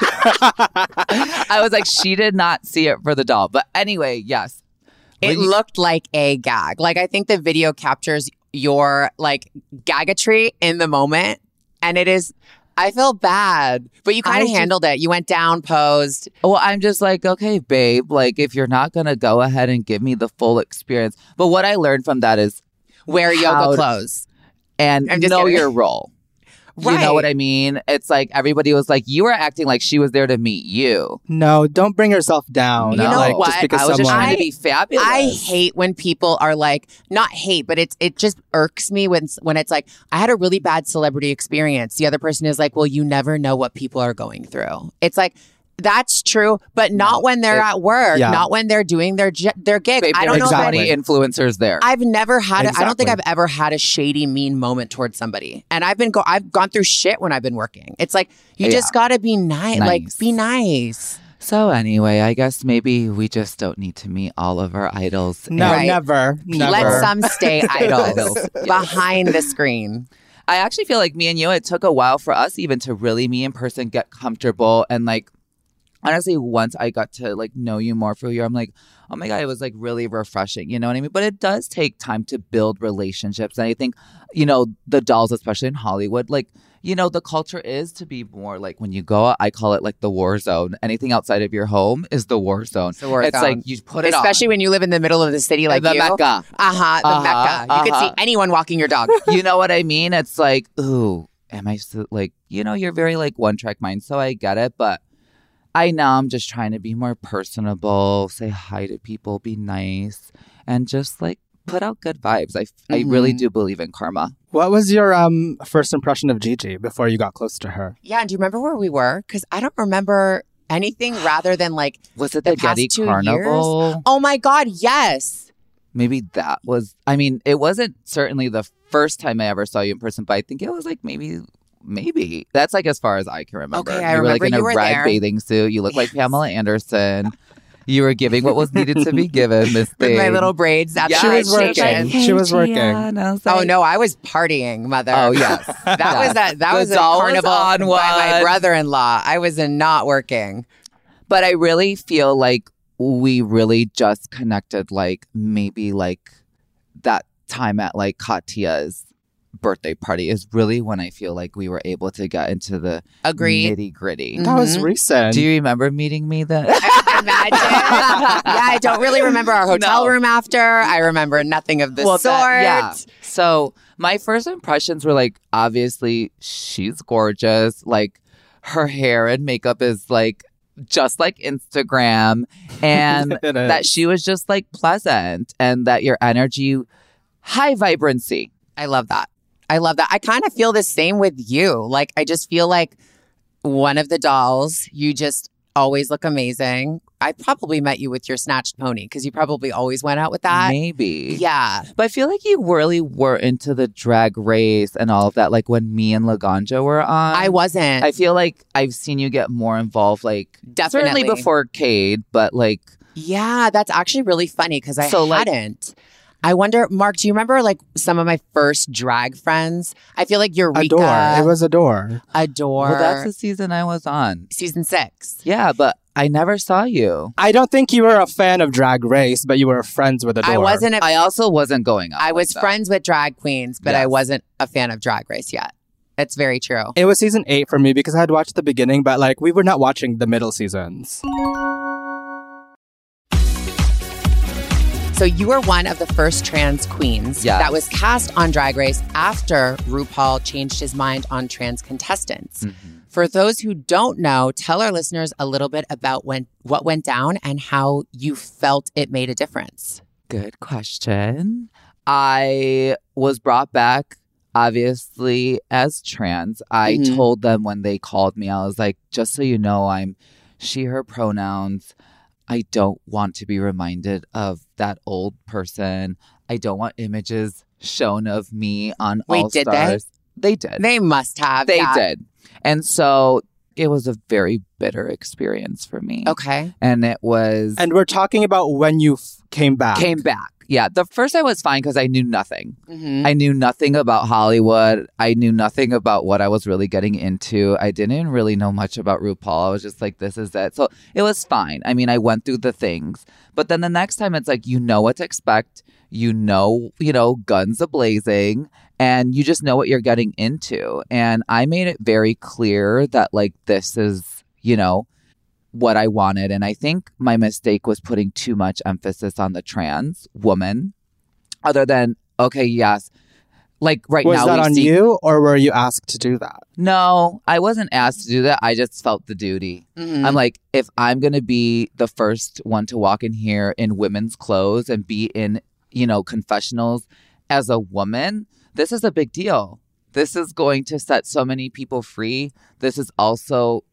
I was like, she did not see it for the doll. But anyway, yes. It looked like a gag. Like, I think the video captures your like gagatry in the moment. And it is, I feel bad, but you kind of handled it. You went down, posed. Well, I'm just like, okay, babe, like if you're not going to go ahead and give me the full experience. But what I learned from that is wear yoga clothes and know your role. Right. You know what I mean? It's like everybody was like, you were acting like she was there to meet you. No, don't bring yourself down. You know like, what? Just because I was just someone... trying to be fabulous. I hate when people are like, not hate, but it just irks me when it's like, I had a really bad celebrity experience. The other person is like, well, you never know what people are going through. It's like, That's true, but not when they're at work, not when they're doing their gig. Babe, I don't know exactly. If influencers there. I've never had I don't think I've ever had a shady, mean moment towards somebody. And I've gone through shit when I've been working. It's like, you just got to be nice. Like, be nice. So anyway, I guess maybe we just don't need to meet all of our idols. No, never. Let some stay idols behind the screen. I actually feel like me and you, it took a while for us even to really meet in person, get comfortable. And like, honestly, once I got to like know you more for who you are, I'm like, oh my God, it was like really refreshing. You know what I mean? But it does take time to build relationships. And I think, you know, the dolls, especially in Hollywood, like, you know, the culture is to be more like when you go out, I call it like the war zone. Anything outside of your home is the war zone. It's like you put it especially when you live in the middle of the city like the you. Mecca. The Mecca. You could see anyone walking your dog. You know what I mean? It's like, ooh, am I like, you know, you're very like one track mind. So I get it. But I know I'm just trying to be more personable, say hi to people, be nice, and just like put out good vibes. I really do believe in karma. What was your first impression of Gigi before you got close to her? Yeah, and do you remember where we were? Because I don't remember anything rather than like was it the Getty Carnival? Years? Oh my God, yes. Maybe that was. I mean, it wasn't certainly the first time I ever saw you in person, but I think it was like maybe. That's like as far as I can remember. Okay, I you were like in a red there. bathing suit. You look like Pamela Anderson. You were giving what was needed to be given, Miss Thing. With my little braids. That's she was working. She was working. Oh no, I was partying, mother. Oh yes, that was a carnival by my brother-in-law. I was not working, but I really feel like we really just connected. Like maybe like that time at like Katya's birthday party is really when I feel like we were able to get into the nitty gritty. That was recent. Do you remember meeting me then? Imagine. Yeah, I don't really remember our hotel room after. I remember nothing of the sort. So my first impressions were like, obviously she's gorgeous. Like her hair and makeup is like just like Instagram, and that she was just like pleasant, and that your energy, high vibrancy. I love that. I kind of feel the same with you. Like, I just feel like one of the dolls, you just always look amazing. I probably met you with your snatched pony because you probably always went out with that. Maybe. Yeah. But I feel like you really were into the drag race and all of that. Like when me and Laganja were on. I wasn't. I feel like I've seen you get more involved, like definitely certainly before Cade, but like. Yeah, that's actually really funny because I hadn't. I wonder, Mark, do you remember like some of my first drag friends? I feel like Eureka. Adore. It was Adore. Adore. Well, that's the season I was on. Season 6. Yeah, but I never saw you. I don't think you were a fan of Drag Race, but you were friends with Adore. I also wasn't going out. I was friends with drag queens, but I wasn't a fan of Drag Race yet. It's very true. It was season 8 for me because I had watched the beginning, but like we were not watching the middle seasons. So you were one of the first trans queens that was cast on Drag Race after RuPaul changed his mind on trans contestants. Mm-hmm. For those who don't know, tell our listeners a little bit about what went down and how you felt it made a difference. Good question. I was brought back, obviously, as trans. I told them when they called me, I was like, just so you know, I'm she, her pronouns. I don't want to be reminded of that old person. I don't want images shown of me on All Stars. Did they? They did. They must have. They did. And so it was a very bitter experience for me. Okay. And it was... And we're talking about when you came back. Came back. Yeah. The first I was fine because I knew nothing. Mm-hmm. I knew nothing about Hollywood. I knew nothing about what I was really getting into. I didn't really know much about RuPaul. I was just like, this is it. So it was fine. I mean, I went through the things. But then the next time it's like, you know what to expect. You know, guns a-blazing. And you just know what you're getting into. And I made it very clear that like, this is, what I wanted. And I think my mistake was putting too much emphasis on the trans woman other than, okay, yes. Like right now. Was that on you or were you asked to do that? No, I wasn't asked to do that. I just felt the duty. Mm-hmm. I'm like, if I'm going to be the first one to walk in here in women's clothes and be in, confessionals as a woman, this is a big deal. This is going to set so many people free. This is also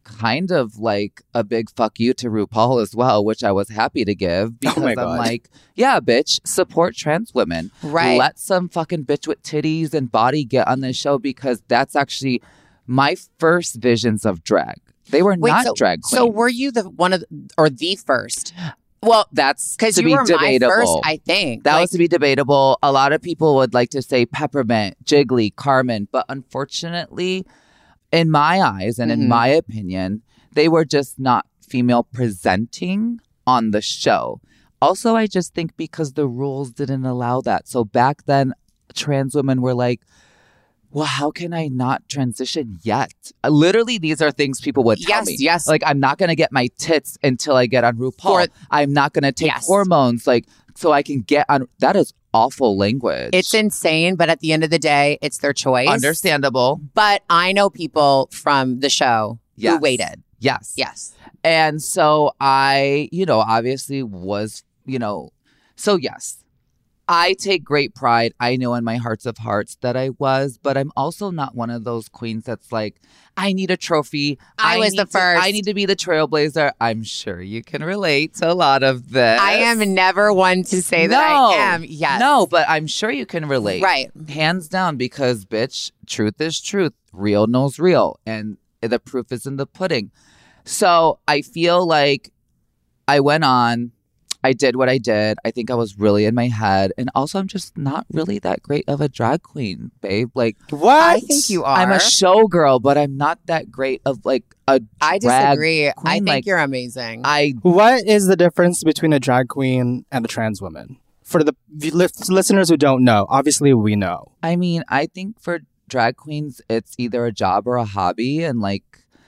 kind of like a big fuck you to RuPaul as well, which I was happy to give because my I'm God. like, yeah, bitch, support trans women. Right. Let some fucking bitch with titties and body get on this show because that's actually my first visions of drag. They were not drag queens. So were you the first? Well, that's Because to you be were debatable. my first, I think. That Like, was to be debatable. A lot of people would like to say Peppermint, Jiggly, Carmen, but unfortunately, in my eyes and in my opinion, they were just not female presenting on the show. Also, I just think because the rules didn't allow that. So back then, trans women were like, well, how can I not transition yet? Literally, these are things people would tell me. Yes. Like, I'm not going to get my tits until I get on RuPaul. I'm not going to take Yes. hormones, like, so I can get on. That is awful language. It's insane, but at the end of the day, it's their choice. Understandable. But I know people from the show who Yes. waited. Yes. Yes. And so I, obviously was, so yes. I take great pride. I know in my hearts of hearts that I was, but I'm also not one of those queens that's like, I need a trophy. I was the first. I need to be the trailblazer. I'm sure you can relate to a lot of this. I am never one to say that I am. Yes. No, but I'm sure you can relate. Right. Hands down, because bitch, truth is truth. Real knows real. And the proof is in the pudding. So I feel like I went on. I did what I did. I think I was really in my head. And also, I'm just not really that great of a drag queen, babe. Like, What? I think you are. I'm a showgirl, but I'm not that great of like a I drag disagree. I queen. think Like, you're amazing. What is the difference between a drag queen and a trans woman? For the listeners who don't know, obviously we know. I mean, I think for drag queens, it's either a job or a hobby, and like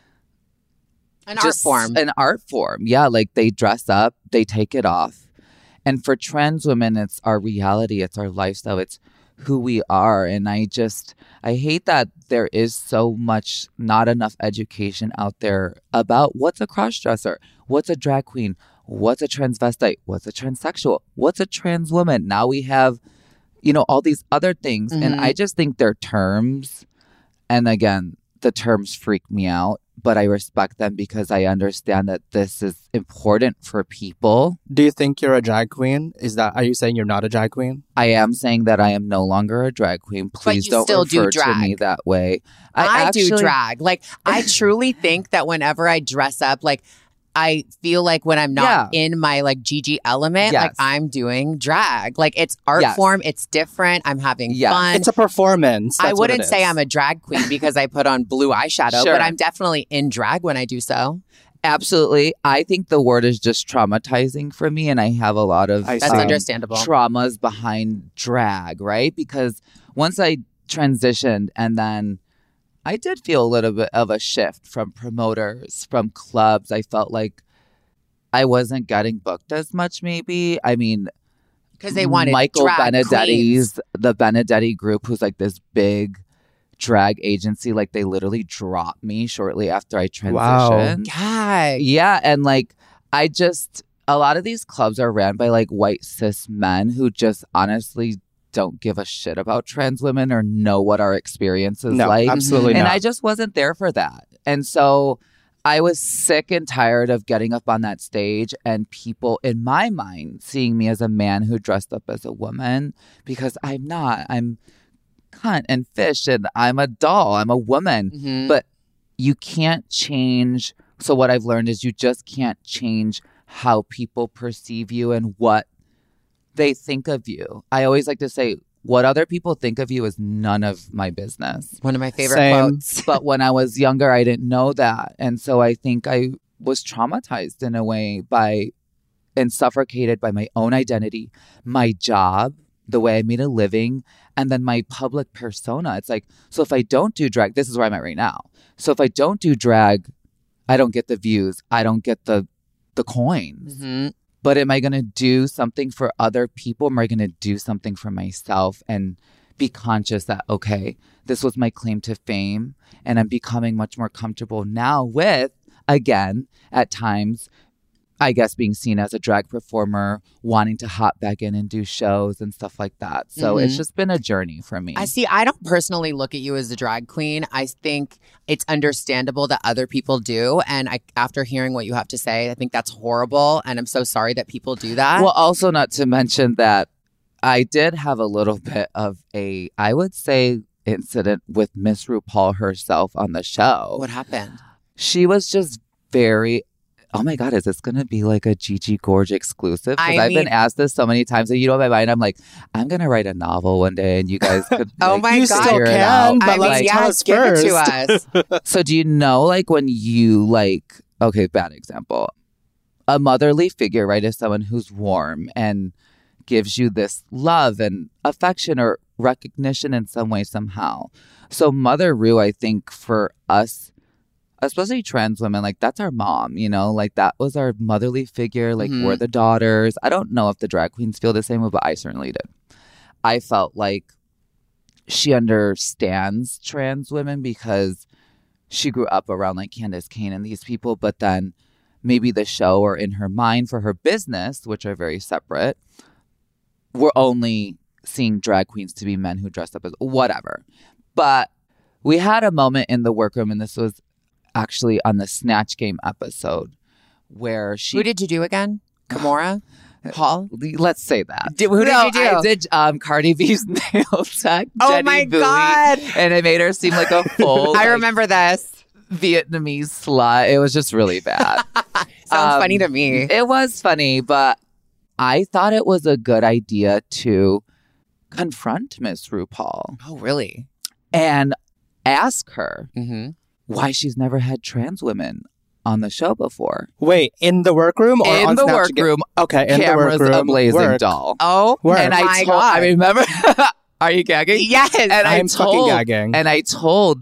An art form. An art form. Yeah, like they dress up, they take it off. And for trans women, it's our reality, it's our lifestyle, it's who we are. And I hate that there is so much, not enough education out there about what's a crossdresser, what's a drag queen, what's a transvestite, what's a transsexual, what's a trans woman. Now we have, all these other things. And I just think they're terms. And again, the terms freak me out, but I respect them because I understand that this is important for people. Do you think you're a drag queen? Are you saying you're not a drag queen? I am saying that I am no longer a drag queen. Please you don't still do refer to drag. me that way. I do drag. Like, I truly think that whenever I dress up, like, I feel like when I'm not in my like Gigi element, like I'm doing drag. Like, it's art form. It's different. I'm having fun. It's a performance. I That's what wouldn't it say is. I'm a drag queen because I put on blue eyeshadow, Sure. but I'm definitely in drag when I do so. Absolutely. I think the word is just traumatizing for me, and I have a lot of I That's see. understandable. traumas behind drag, right? Because once I transitioned and then I did feel a little bit of a shift from promoters, from clubs. I felt like I wasn't getting booked as much, maybe. I mean, Because they wanted Michael drag Benedetti's, queens. the Benedetti group, who's like this big drag agency, like they literally dropped me shortly after I transitioned. God. Yeah, and like a lot of these clubs are ran by like white cis men who just honestly don't give a shit about trans women or know what our experience is No, like. absolutely And not. I just wasn't there for that. And so I was sick and tired of getting up on that stage and people in my mind seeing me as a man who dressed up as a woman, because I'm not. I'm cunt and fish and I'm a doll. I'm a woman. Mhm. But you can't change. So what I've learned is you just can't change how people perceive you and what they think of you. I always like to say, what other people think of you is none of my business. One of my favorite Same. quotes. But when I was younger, I didn't know that. And so I think I was traumatized in a way and suffocated by my own identity, my job, the way I made a living, and then my public persona. It's like, so if I don't do drag, this is where I'm at right now. So if I don't do drag, I don't get the views. I don't get the coins. Mhm. But am I going to do something for other people? Am I going to do something for myself and be conscious that, okay, this was my claim to fame, and I'm becoming much more comfortable now with, again, at times, I guess, being seen as a drag performer, wanting to hop back in and do shows and stuff like that. So it's just been a journey for me. I don't personally look at you as a drag queen. I think it's understandable that other people do. And after hearing what you have to say, I think that's horrible. And I'm so sorry that people do that. Well, also not to mention that I did have a little bit of I would say, incident with Miss RuPaul herself on the show. What happened? She was just very... Oh my God, is this going to be like a Gigi Gorge exclusive? Because I've been asked this so many times. And in my mind, I'm like, I'm going to write a novel one day and you guys could oh my you God. still can, but let's tell us give first. It to us. So do you know, like, when you, like, okay, bad example. A motherly figure, right, is someone who's warm and gives you this love and affection or recognition in some way, somehow. So Mother Ru, I think, for us, especially trans women, like, that's our mom, like, that was our motherly figure. Like, we're the daughters. I don't know if the drag queens feel the same way, but I certainly did. I felt like she understands trans women because she grew up around, like, Candace Kane and these people, but then maybe the show or in her mind for her business, which are very separate, we're only seeing drag queens to be men who dress up as whatever. But we had a moment in the workroom, and this was actually on the Snatch Game episode, where she... Who did you do again? Kimora? Paul? Let's say that. Who did you do? I did Cardi B's nail tech. Oh Jenny my Bowie, God. And it made her seem like a full... I remember this. Vietnamese slut. It was just really bad. Sounds funny to me. It was funny, but I thought it was a good idea to confront Miss RuPaul. Oh, really? And ask her Mm-hmm. why she's never had trans women on the show before. Wait, in the workroom or in on the Snatch workroom? Okay, in cameras the workroom. a blazing work. doll. Oh, Work. And my God. I remember. Are you gagging? Yes. And I'm fucking gagging. And I told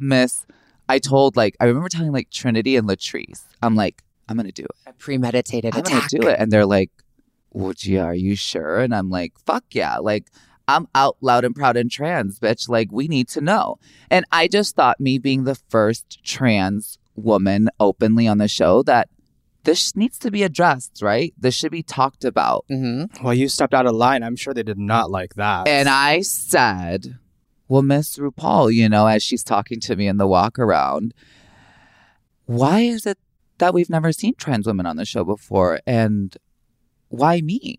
I remember telling, like, Trinity and Latrice, I'm like, I'm going to do it. A premeditated I'm attack. going to do it. And they're like, well, gee, are you sure? And I'm like, fuck yeah. Like, I'm out loud and proud and trans, bitch. Like, we need to know. And I just thought, me being the first trans woman openly on the show, that this needs to be addressed, right? This should be talked about. Mm-hmm. Well, you stepped out of line. I'm sure they did not like that. And I said, well, Miss RuPaul, as she's talking to me in the walk around, why is it that we've never seen trans women on the show before? And why me?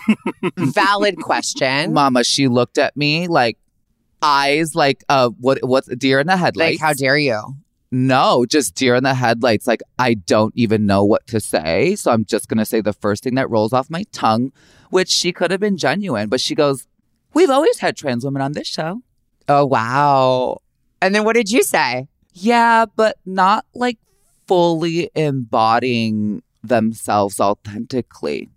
Valid question. Mama, she looked at me like eyes like what's deer in the headlights. Like, how dare you? No, just deer in the headlights. Like, I don't even know what to say. So I'm just going to say the first thing that rolls off my tongue, which she could have been genuine. But she goes, we've always had trans women on this show. Oh, wow. And then what did you say? Yeah, but not like fully embodying themselves authentically.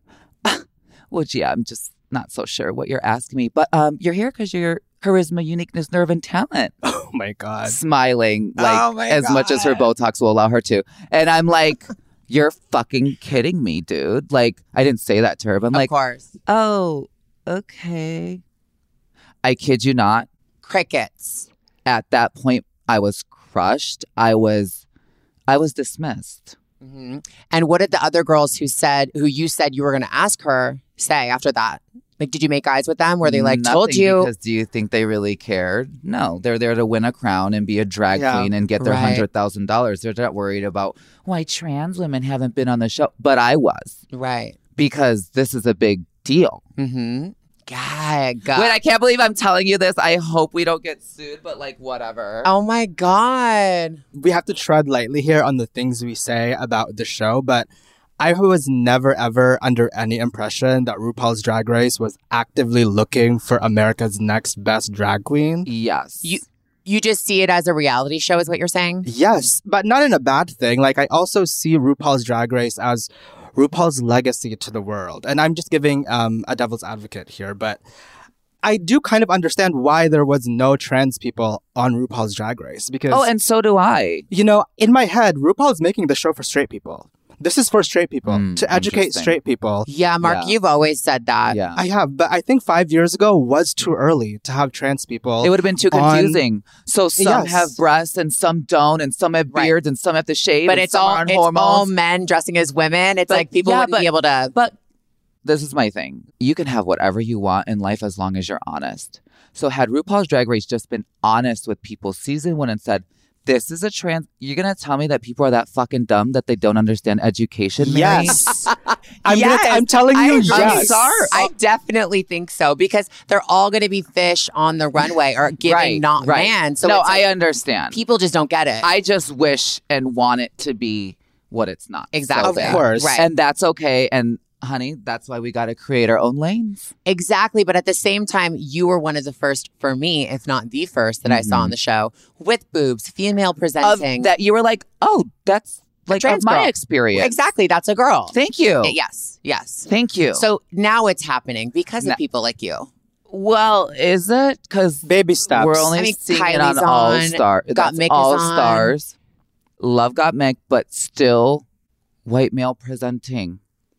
Well, gee, I'm just not so sure what you're asking me. But you're here because you're charisma, uniqueness, nerve, and talent. Oh my God. Smiling like Oh my as much as her Botox will allow her to. And I'm like, you're fucking kidding me, dude. Like, I didn't say that to her, but I'm like, Of course. oh, okay. I kid you not. Crickets. At that point, I was crushed. I was dismissed. Mm-hmm. And what did the other girls who you said you were going to ask her say after that? Like, did you make eyes with them? Were they like, Nothing, told you? Because do you think they really cared? No, they're there to win a crown and be a drag queen and get their Right. $100,000. They're not worried about why trans women haven't been on the show. But I was, Right. because this is a big deal. Mm-hmm. God. Wait, I can't believe I'm telling you this. I hope we don't get sued, but like, whatever. Oh my God. We have to tread lightly here on the things we say about the show, but I was never, ever under any impression that RuPaul's Drag Race was actively looking for America's next best drag queen. Yes. You just see it as a reality show is what you're saying? Yes, but not in a bad thing. Like, I also see RuPaul's Drag Race as RuPaul's legacy to the world. And I'm just giving a devil's advocate here, but I do kind of understand why there was no trans people on RuPaul's Drag Race. Because, and so do I. in my head, RuPaul's making the show for straight people. This is for straight people, to educate interesting. straight people. Yeah, Mark, Yeah. you've always said that. Yeah. I have, but I think 5 years ago was too early to have trans people. It would have been too confusing. So some Yes. have breasts and some don't, and some have Right. beards and some have to shave. But and it's some all are on it's all hormones. men dressing as women. It's But- like people yeah, wouldn't be able to. But this is my thing. You can have whatever you want in life as long as you're honest. So had RuPaul's Drag Race just been honest with people season 1 and said, this is a trans... You're going to tell me that people are that fucking dumb that they don't understand education, Mary? Yes. I'm Yes, telling I you, agree. yes. I definitely think so because they're all going to be fish on the runway or giving Right, not right. man. So no, it's like, I understand. people just don't get it. I just wish and want it to be what it's not. Exactly. So Of bad. course. Right. And that's okay. And honey, that's why we got to create our own lanes. Exactly. But at the same time, you were one of the first for me, if not the first that I saw on the show with boobs, female Of presenting. that you were like, oh, that's like trans of my girl. experience. Exactly. That's a girl. Thank you. Yes. Yes. Thank you. So now it's happening because of No. people like you. well, is it? Because Baby steps. we're only I mean, seeing it Kylie's on All on, Star. Got That's Mick is All on. Stars. Love Got Mick, but still white male presenting.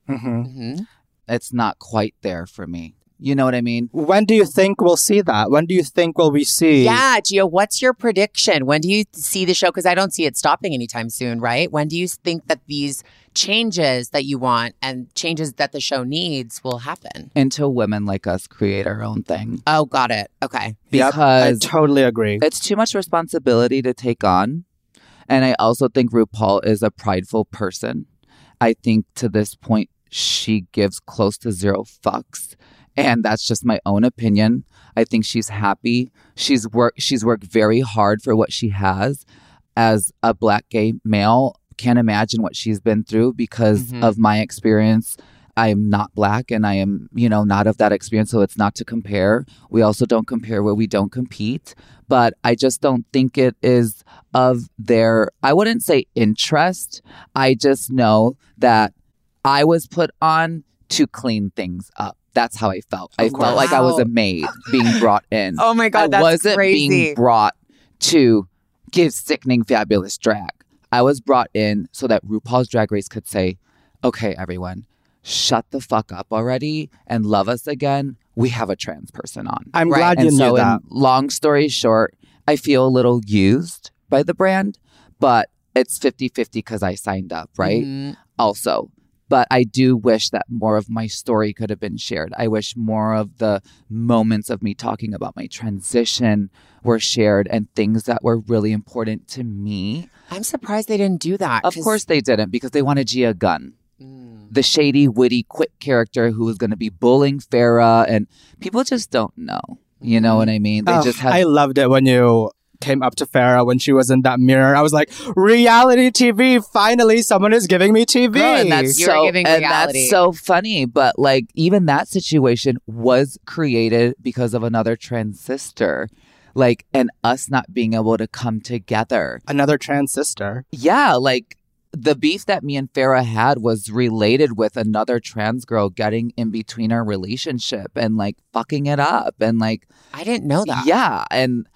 Mhm. It's not quite there for me. You know what I mean? When do you think we'll see that? When do you think will we see? Yeah, Gia, what's your prediction? When do you see the show? Because I don't see it stopping anytime soon, right? When do you think that these changes that you want and changes that the show needs will happen? Until women like us create our own thing. Oh, got it. Okay. Yep, I Because totally agree. it's too much responsibility to take on. And I also think RuPaul is a prideful person. I think to this point, she gives close to 0 fucks. And that's just my own opinion. I think she's happy. She's worked very hard for what she has as a Black gay male. Can't imagine what she's been through because of my experience. I am not Black and I am, not of that experience. So it's not to compare. We also don't compare where we don't compete. But I just don't think it is of their, I wouldn't say interest. I just know that I was put on to clean things up. That's how I felt. I course. felt like I was Wow. a maid being brought in. Oh my God, I that's wasn't crazy. being brought to give sickening, fabulous drag. I was brought in so that RuPaul's Drag Race could say, okay, everyone, shut the fuck up already and love us again. We have a trans person on. I'm Right. glad you And knew so, that. long story short, I feel a little used by the brand, but it's 50-50 because I signed up, right? Mhm. Also. But I do wish that more of my story could have been shared. I wish more of the moments of me talking about my transition were shared and things that were really important to me. I'm surprised they didn't do that. Of 'cause- course they didn't because they wanted Gia Gunn, Mm. the shady, witty, quick character who was going to be bullying Farrah. And people just don't know. You know what I mean? They Ugh, just have... I loved it when you came up to Farrah when she was in that mirror. I was like, reality TV. Finally, someone is giving me TV. Girl, and that's You're so, giving and reality. that's so funny. But like even that situation was created because of another trans sister, like, and us not being able to come together. Another trans sister. Yeah, like the beef that me and Farrah had was related with another trans girl getting in between our relationship and like fucking it up and like I didn't know that. yeah, and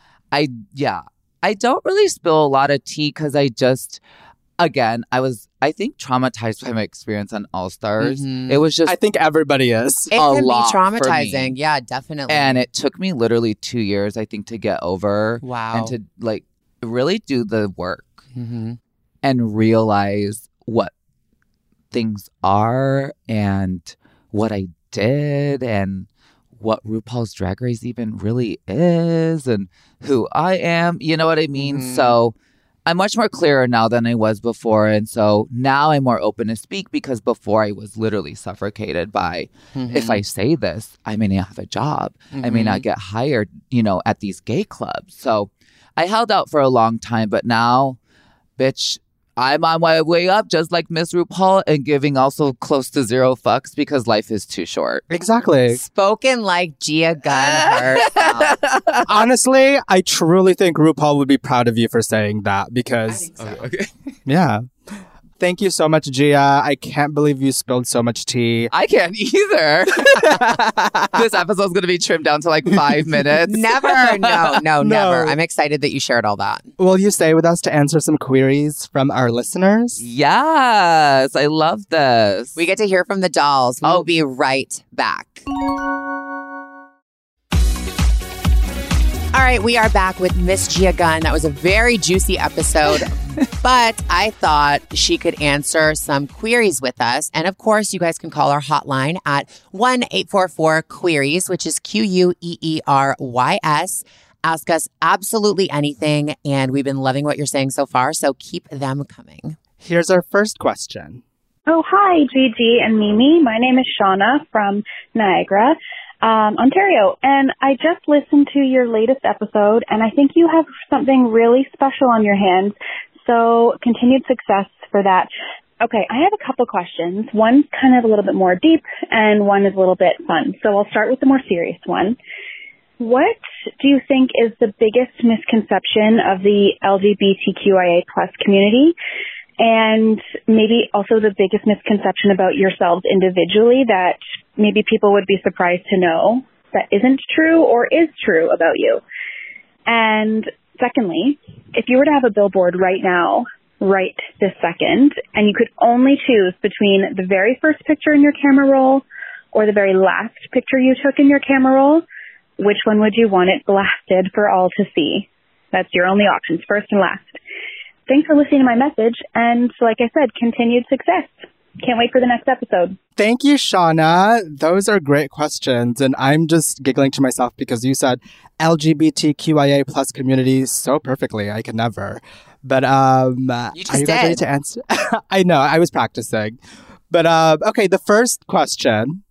I don't really spill a lot of tea because I just, again, I think traumatized by my experience on All Stars. Mhm. It was just, I think everybody is. It a can be lot for me. traumatizing. Yeah, definitely. and it took me literally 2 years, I think, to get over wow. and to like really do the work Mhm. and realize what things are and what I did and what RuPaul's Drag Race even really is and who I am. You know what I mean? Mhm. So I'm much more clearer now than I was before. And so now I'm more open to speak because before I was literally suffocated by if I say this, I may not have a job. I may not get hired, at these gay clubs. So I held out for a long time, but now, bitch, I'm on my way up just like Miss RuPaul and giving also close to 0 fucks because life is too short. Exactly. Spoken like Gia Gunn herself. Honestly, I truly think RuPaul would be proud of you for saying that because, Okay. yeah. Thank you so much, Gia. I can't believe you spilled so much tea. I can't either. This episode's going to be trimmed down to like 5 minutes. Never. No, never. I'm excited that you shared all that. Will you stay with us to answer some queries from our listeners? Yes, I love this. We get to hear from the dolls. We'll be right back. All right, we are back with Miss Gia Gunn. That was a very juicy episode, but I thought she could answer some queries with us. And of course, you guys can call our hotline at 1-844-QUERIES, which is QUEERYS. Ask us absolutely anything, and we've been loving what you're saying so far, so keep them coming. Here's our first question. Oh, hi, Gigi and Mimi. My name is Shauna from Niagara, Ontario, and I just listened to your latest episode, and I think you have something really special on your hands, so continued success for that. Okay, I have a couple questions. One's kind of a little bit more deep, and one is a little bit fun, so I'll start with the more serious one. What do you think is the biggest misconception of the LGBTQIA+ community? And maybe also the biggest misconception about yourselves individually that maybe people would be surprised to know that isn't true or is true about you. And secondly, if you were to have a billboard right now, right this second, and you could only choose between the very first picture in your camera roll or the very last picture you took in your camera roll, which one would you want it blasted for all to see? That's your only options, first and last. Thanks for listening to my message, and like I said, continued success. Can't wait for the next episode. Thank you, Shauna. Those are great questions, and I'm just giggling to myself because you said LGBTQIA+ community so perfectly. I could never. But you just are you guys ready to answer? I know, I was practicing. But okay, the first question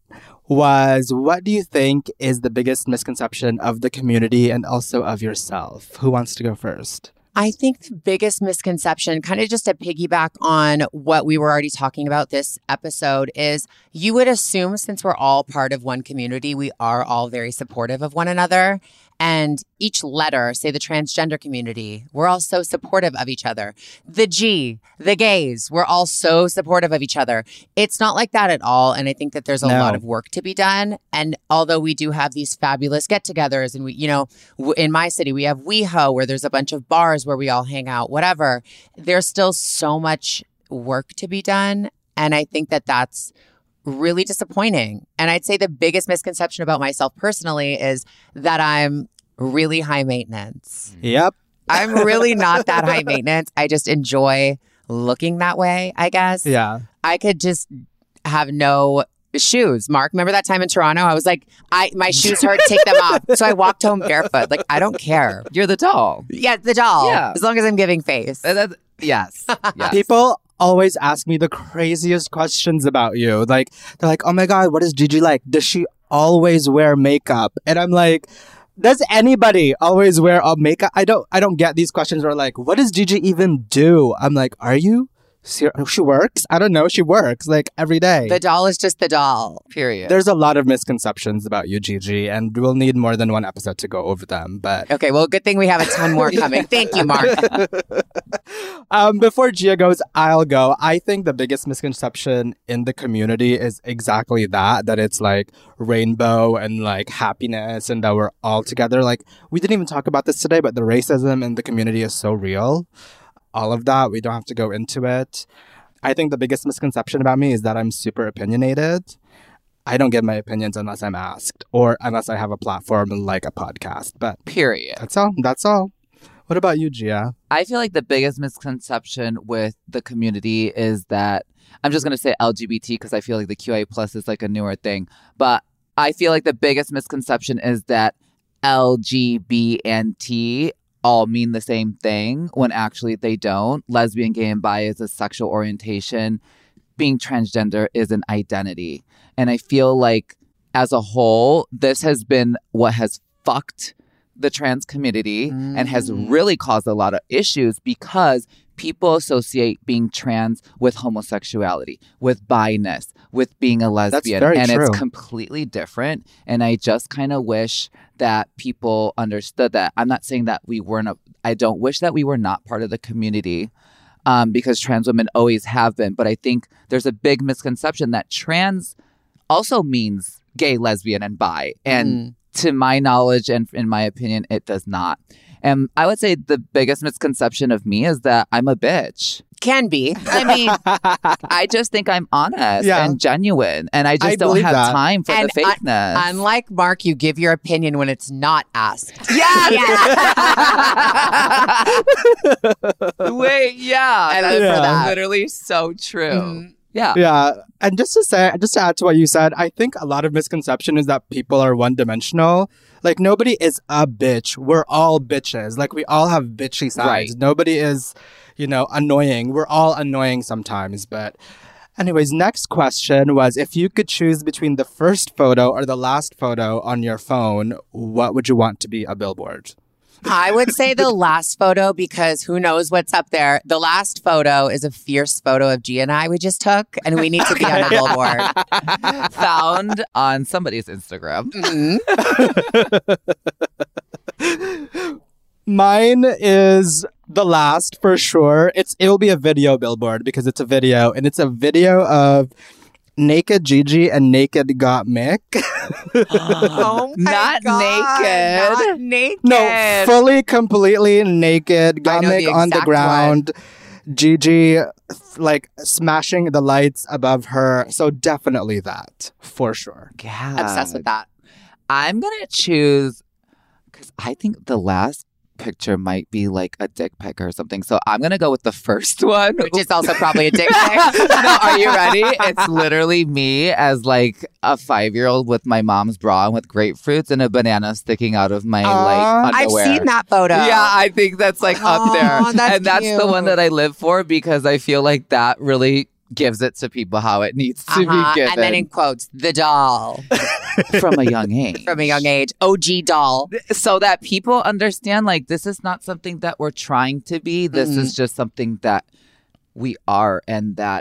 was, what do you think is the biggest misconception of the community and also of yourself? Who wants to go first? I think the biggest misconception, kind of just to piggyback on what we were already talking about this episode, is you would assume since we're all part of one community, we are all very supportive of one another. And each letter, say the transgender community, we're all so supportive of each other. The G, the gays, we're all so supportive of each other. It's not like that at all. And I think that there's a lot of work to be done. And although we do have these fabulous get-togethers, and we, you know, in my city, we have WeHo, where there's a bunch of bars where we all hang out, whatever. There's still so much work to be done. And I think that that's really disappointing. And I'd say the biggest misconception about myself personally is that I'm really high maintenance. Yep. I'm really not that high maintenance. I just enjoy looking that way, I guess. Yeah. I could just have no shoes. Mark, remember that time in Toronto? I was like, my shoes hurt, take them off. So I walked home barefoot. Like, I don't care. You're the doll. Yeah, the doll. Yeah. As long as I'm giving face. Yes. Yes. People always ask me the craziest questions about you. Like, they're like, oh my God, what is Gigi like? Does she always wear makeup? And I'm like, does anybody always wear makeup? I don't get these questions where like, what does Gigi even do? I'm like, are you? She works? I don't know. She works like every day. The doll is just the doll. Period. There's a lot of misconceptions about you, Gigi, and we'll need more than one episode to go over them. But okay, well, good thing we have a ton more coming. Thank you, Mark. Before Gia goes, I'll go. I think the biggest misconception in the community is exactly that it's like rainbow and like happiness and that we're all together. Like, we didn't even talk about this today, but the racism in the community is so real. All of that, we don't have to go into it. I think the biggest misconception about me is that I'm super opinionated. I don't give my opinions unless I'm asked or unless I have a platform like a podcast. But period. That's all. What about you, Gia? I feel like the biggest misconception with the community is that, I'm just going to say LGBT because I feel like the QA plus is like a newer thing. But I feel like the biggest misconception is that LGBT and T all mean the same thing when actually they don't. Lesbian, gay, and bi is a sexual orientation. Being transgender is an identity. And I feel like as a whole, this has been what has fucked the trans community and has really caused a lot of issues because people associate being trans with homosexuality, with bi-ness, with being a lesbian. That's very true. It's completely different. And I just kind of wish that people understood that. I'm not saying that I don't wish that we were not part of the community. because trans women always have been. But I think there's a big misconception that trans also means gay, lesbian, and bi. And to my knowledge and in my opinion, it does not. And I would say the biggest misconception of me is that I'm a bitch. Can be. I mean, I just think I'm honest and genuine. And I just don't have time for the fakeness. Unlike Mark, you give your opinion when it's not asked. Wait, I live for that. Literally so true. Yeah. Yeah. And just to add to what you said, I think a lot of misconception is that people are one-dimensional. Like, nobody is a bitch. We're all bitches. Like, we all have bitchy sides. Right. Nobody is, annoying. We're all annoying sometimes. But anyways, next question was, if you could choose between the first photo or the last photo on your phone, what would you want to be a billboard? I would say the last photo, because who knows what's up there. The last photo is a fierce photo of Gia and I we just took, and we need to be on a billboard. Found on somebody's Instagram. Mine is the last for sure. It will be a video billboard because it's a video, and it's a video of Naked Gigi and Naked Got Mick. Oh my Not God. naked. Not naked. No, fully, completely naked. Got Mick on the ground. Gigi, smashing the lights above her. So definitely that, for sure. God. Obsessed with that. I'm going to choose, because I think the last picture might be like a dick pic or something. So I'm going to go with the first one. Which is also probably a dick pic. No, are you ready? It's literally me as like a 5-year-old with my mom's bra and with grapefruits and a banana sticking out of my underwear. I've seen that photo. Yeah, I think that's up there. That's the one that I live for because I feel like that really gives it to people how it needs to be given. And then in quotes, the doll. From a young age. From a young age. OG doll. So that people understand, this is not something that we're trying to be. This is just something that we are, and that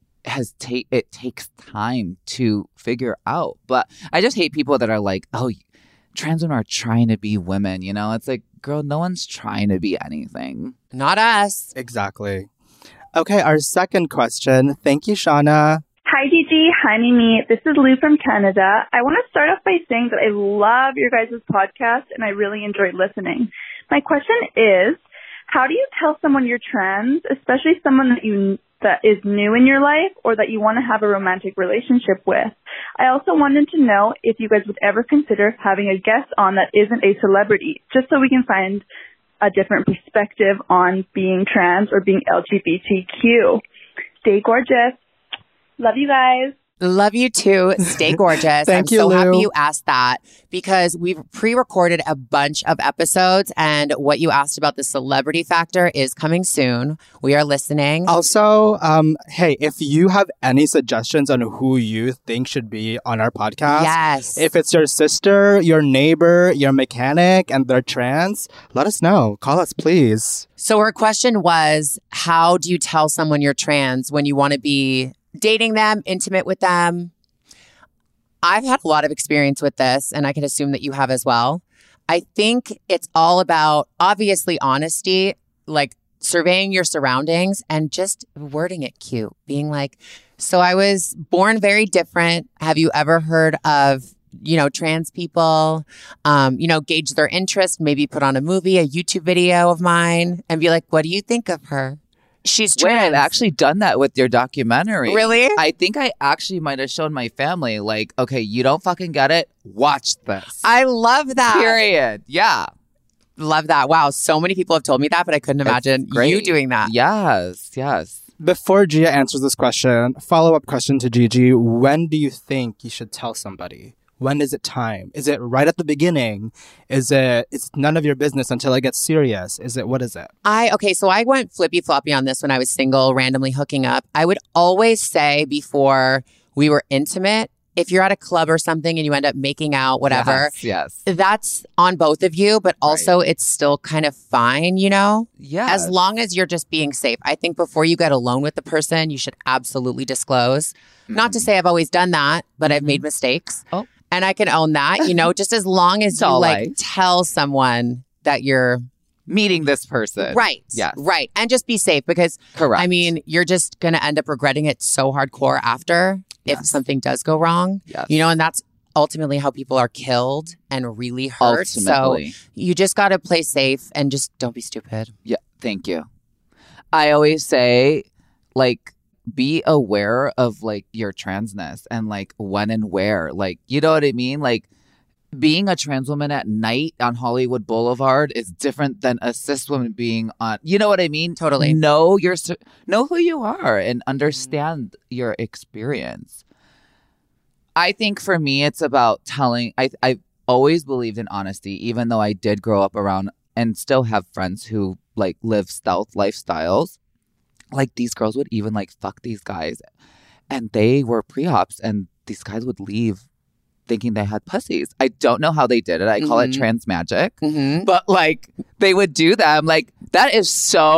it takes time to figure out. But I just hate people that are like, oh, trans women are trying to be women. It's like, girl, no one's trying to be anything. Not us. Exactly. Okay, our second question. Thank you, Shauna. Hi, Gigi. Hi, Mimi. This is Lou from Canada. I want to start off by saying that I love your guys' podcast and I really enjoyed listening. My question is, how do you tell someone you're trans, especially someone that is new in your life or that you want to have a romantic relationship with? I also wanted to know if you guys would ever consider having a guest on that isn't a celebrity, just so we can find a different perspective on being trans or being LGBTQ. Stay gorgeous. Love you guys. Love you too. Stay gorgeous. Thank you, so Lou. happy you asked that because we've pre-recorded a bunch of episodes, and what you asked about the celebrity factor is coming soon. We are listening. Also, hey, if you have any suggestions on who you think should be on our podcast, yes. If it's your sister, your neighbor, your mechanic, and they're trans, let us know. Call us, please. So her question was, how do you tell someone you're trans when you want to be dating them, intimate with them? I've had a lot of experience with this, and I can assume that you have as well. I think it's all about, obviously, honesty, like surveying your surroundings and just wording it cute. Being like, so I was born very different. Have you ever heard of, trans people? Gauge their interest, maybe put on a movie, a YouTube video of mine, and be like, what do you think of her? She's trans. Wait, I've actually done that with your documentary. Really? I think I actually might have shown my family, like, okay, you don't fucking get it. Watch this. I love that. Period. Yeah. Love that. Wow. So many people have told me that, but I couldn't imagine you doing that. Yes. Before Gia answers this question, follow-up question to Gigi. When do you think you should tell somebody? When is it time? Is it right at the beginning? It's none of your business until it gets serious? What is it? So I went flippy-floppy on this when I was single, randomly hooking up. I would always say before we were intimate, if you're at a club or something and you end up making out, whatever, yes. That's on both of you, but also it's still kind of fine, Yeah. As long as you're just being safe. I think before you get alone with the person, you should absolutely disclose. Not to say I've always done that, but I've made mistakes. Oh. And I can own that, just as long as you tell someone that you're meeting this person. Right. Yes. Right. And just be safe because, Correct. I mean, you're just going to end up regretting it so hardcore after if something does go wrong. Yes. You know, and that's ultimately how people are killed and really hurt. Ultimately. So you just got to play safe and just don't be stupid. Yeah. Thank you. I always say, like, be aware of like your transness and like when and where. Like, you know what I mean? Like, being a trans woman at night on Hollywood Boulevard is different than a cis woman being on. You know what I mean? Totally. Know who you are and understand your experience. I think for me, it's about telling. I've always believed in honesty, even though I did grow up around and still have friends who like live stealth lifestyles. Like, these girls would even like fuck these guys, and they were pre-ops, and these guys would leave thinking they had pussies. I don't know how they did it. I call it trans magic. But like, they would do that. I'm like, that is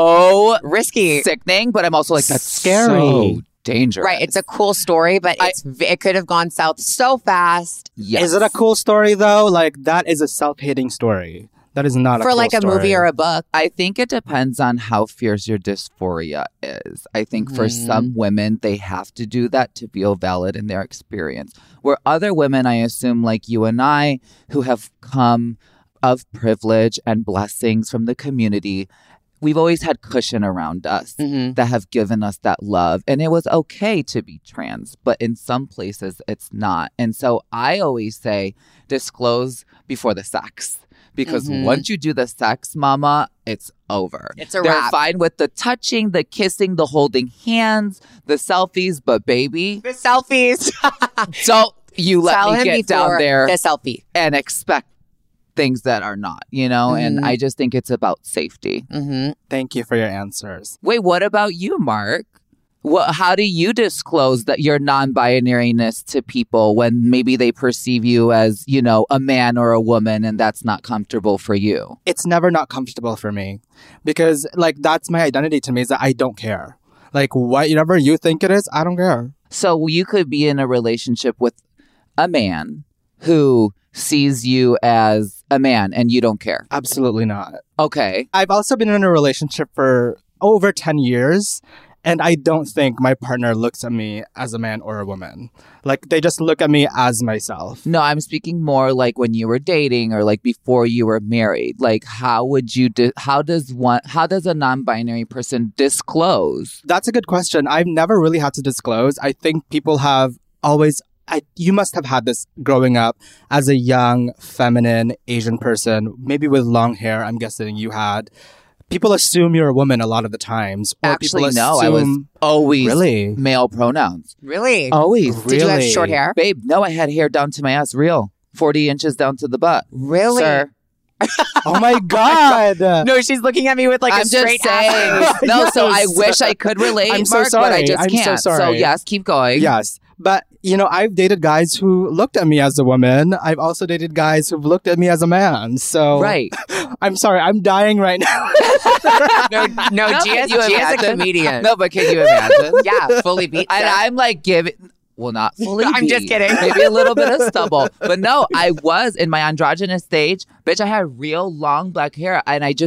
so Risky. sickening. But I'm also like, that's Scary. so dangerous. Right. It's a cool story, but it could have gone south so fast. Yes. Is it a cool story though? Like, that is a self-hating story. That is not For a cool like a story. movie or a book. I think it depends on how fierce your dysphoria is. I think for some women, they have to do that to feel valid in their experience. Where other women, I assume, like you and I, who have come of privilege and blessings from the community, we've always had cushion around us that have given us that love. And it was okay to be trans, but in some places it's not. And so I always say, disclose before the sex. Because once you do the sex, mama, it's over. It's a They're wrap. fine with the touching, the kissing, the holding hands, the selfies, but baby, The selfies. don't you let Tell me him get down before there the selfie. and expect things that are not, you know? And I just think it's about safety. Thank you for your answers. Wait, what about you, Mark? How do you disclose that your non-binariness to people when maybe they perceive you as, you know, a man or a woman and that's not comfortable for you? It's never not comfortable for me because like that's my identity to me is that I don't care. Like whatever you think it is, I don't care. So you could be in a relationship with a man who sees you as a man and you don't care. Absolutely not. Okay. I've also been in a relationship for over 10 years. And I don't think my partner looks at me as a man or a woman. Like, they just look at me as myself. No, I'm speaking more like when you were dating or like before you were married. Like, how would you how does a non-binary person disclose? That's a good question. I've never really had to disclose. I think people have always... you must have had this growing up as a young, feminine Asian person, maybe with long hair, I'm guessing you had. People assume you're a woman a lot of the times. Or Actually, people no, I was assume- always Really? male pronouns. Really? Always. Did you have Really? short hair? Babe, no, I had hair down to my ass, real. 40 inches down to the butt. Really? Sir. Oh my God. No, she's looking at me with like I'm a straight just saying. ass. No, so I Yes. wish I could relate, I'm so Mark, but I sorry. just I'm so can't. sorry. yes, keep going. Yes. But, you know, I've dated guys who looked at me as a woman. I've also dated guys who've looked at me as a man. So Right. I'm sorry. I'm dying right now. No, Gia's Can you a imagine? comedian. No, but can you imagine? Yeah, fully beat. And Seth. I'm like well, not fully I'm just beat. kidding. Maybe a little bit of stubble. But no, I was in my androgynous stage. Bitch, I had real long black hair and I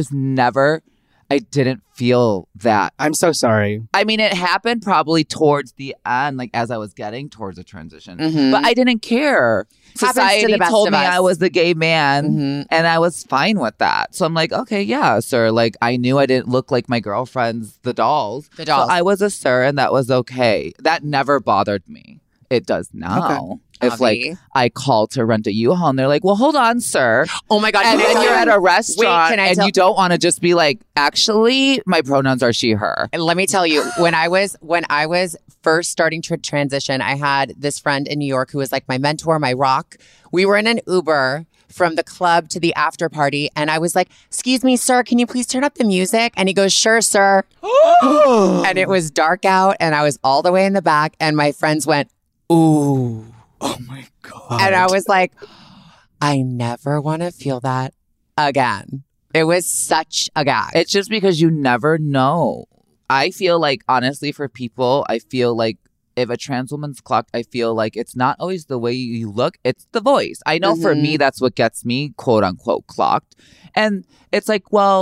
didn't feel that. I'm so sorry. I mean, it happened probably towards the end, like as I was getting towards a transition. Mhm. But I didn't care. Happens to Society the best told of me us. I was the gay man Mhm. and I was fine with that. So I'm like, okay, yeah, sir. Like I knew I didn't look like my girlfriends, the dolls. The dolls. So I was a sir and that was okay. That never bothered me. It does now. If Avi. like I call to rent a U-Haul and they're like, well, hold on, sir. Oh my God. And then you're at a restaurant can I and tell- you don't want to just be like, actually, my pronouns are she, her. And let me tell you, when I was first starting to transition, I had this friend in New York who was like my mentor, my rock. We were in an Uber from the club to the after party, and I was like, "Excuse me, sir, can you please turn up the music?" And he goes, "Sure, sir." And it was dark out, and I was all the way in the back, and my friends went, "Ooh." Oh my God. And I was like, I never want to feel that again. It was such a gag. It's just because you never know. I feel like, honestly, for people, I feel like if a trans woman's clocked, I feel like it's not always the way you look, it's the voice. I know for me, that's what gets me, quote unquote, clocked. And it's like, well,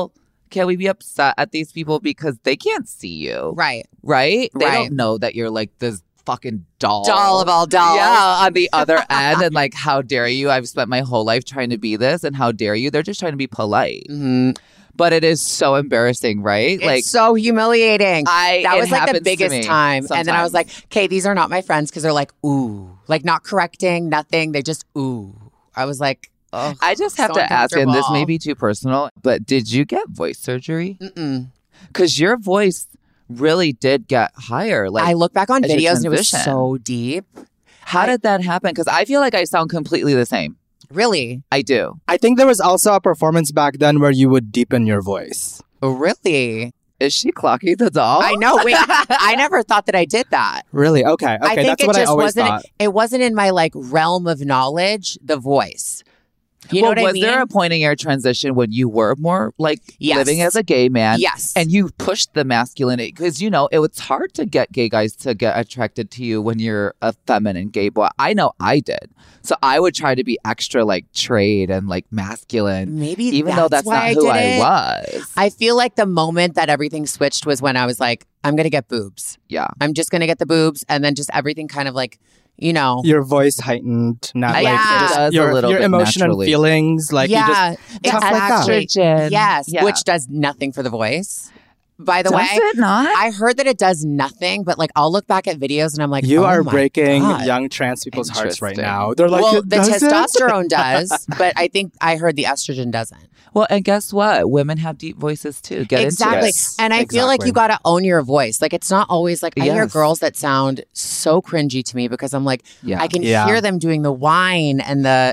can we be upset at these people because they can't see you? Right. Right? They Right. don't know that you're like this fucking doll. Doll of all dolls. Yeah, on the other end. And like, how dare you? I've spent my whole life trying to be this. And how dare you? They're just trying to be polite. Mhm. But it is so embarrassing, right? It's so humiliating. That it was like the happens to biggest me time. And then I was sometimes. like, okay, these are not my friends because they're like, ooh. Like not correcting, nothing. They just, ooh. I was like, oh. I just have so to ask, and this uncomfortable. may be too personal, but did you get voice surgery? Mm-mm. Because your voice really did get higher. Like, I look back on as you videos and it was transition. so deep. How did that happen? Because I feel like I sound completely the same. Really? I do. I think there was also a performance back then where you would deepen your voice. Really? Is she clocking the doll? I know. Wait, I never thought that I did that. Really? Okay. I think That's it what I just always wasn't. thought. It wasn't in my like realm of knowledge. The voice. You know Well, what I was mean? there a point in your transition when you were more like Yes. living as a gay man? Yes. And you pushed the masculinity because, you know, it was hard to get gay guys to get attracted to you when you're a feminine gay boy. I know I did. So I would try to be extra like trade and like masculine, Maybe even though that's why not who did I it. was. I feel like the moment that everything switched was when I was like, I'm gonna get boobs. Yeah. I'm just gonna get the boobs, and then just everything kind of like, you know. Your voice heightened. Not I like think it just does a your, little your bit emotion naturally. and feelings. Like you just yeah, stuff like that. Estrogen. Yes, Yeah. which does nothing for the voice. By the Does way, it not? I heard that it does nothing, but like I'll look back at videos and I'm like, You oh are my breaking God. young trans people's hearts right Interesting. now. They're like, Well, "It the doesn't?" testosterone does, but I think I heard the estrogen doesn't. Well, and guess what? Women have deep voices too. Get Exactly. into it. Yes, And I feel like you exactly. got to own your voice. Like it's not always like I hear Yes. girls that sound so cringy to me because I'm like, Yeah. I can Yeah. hear them doing the whine and the.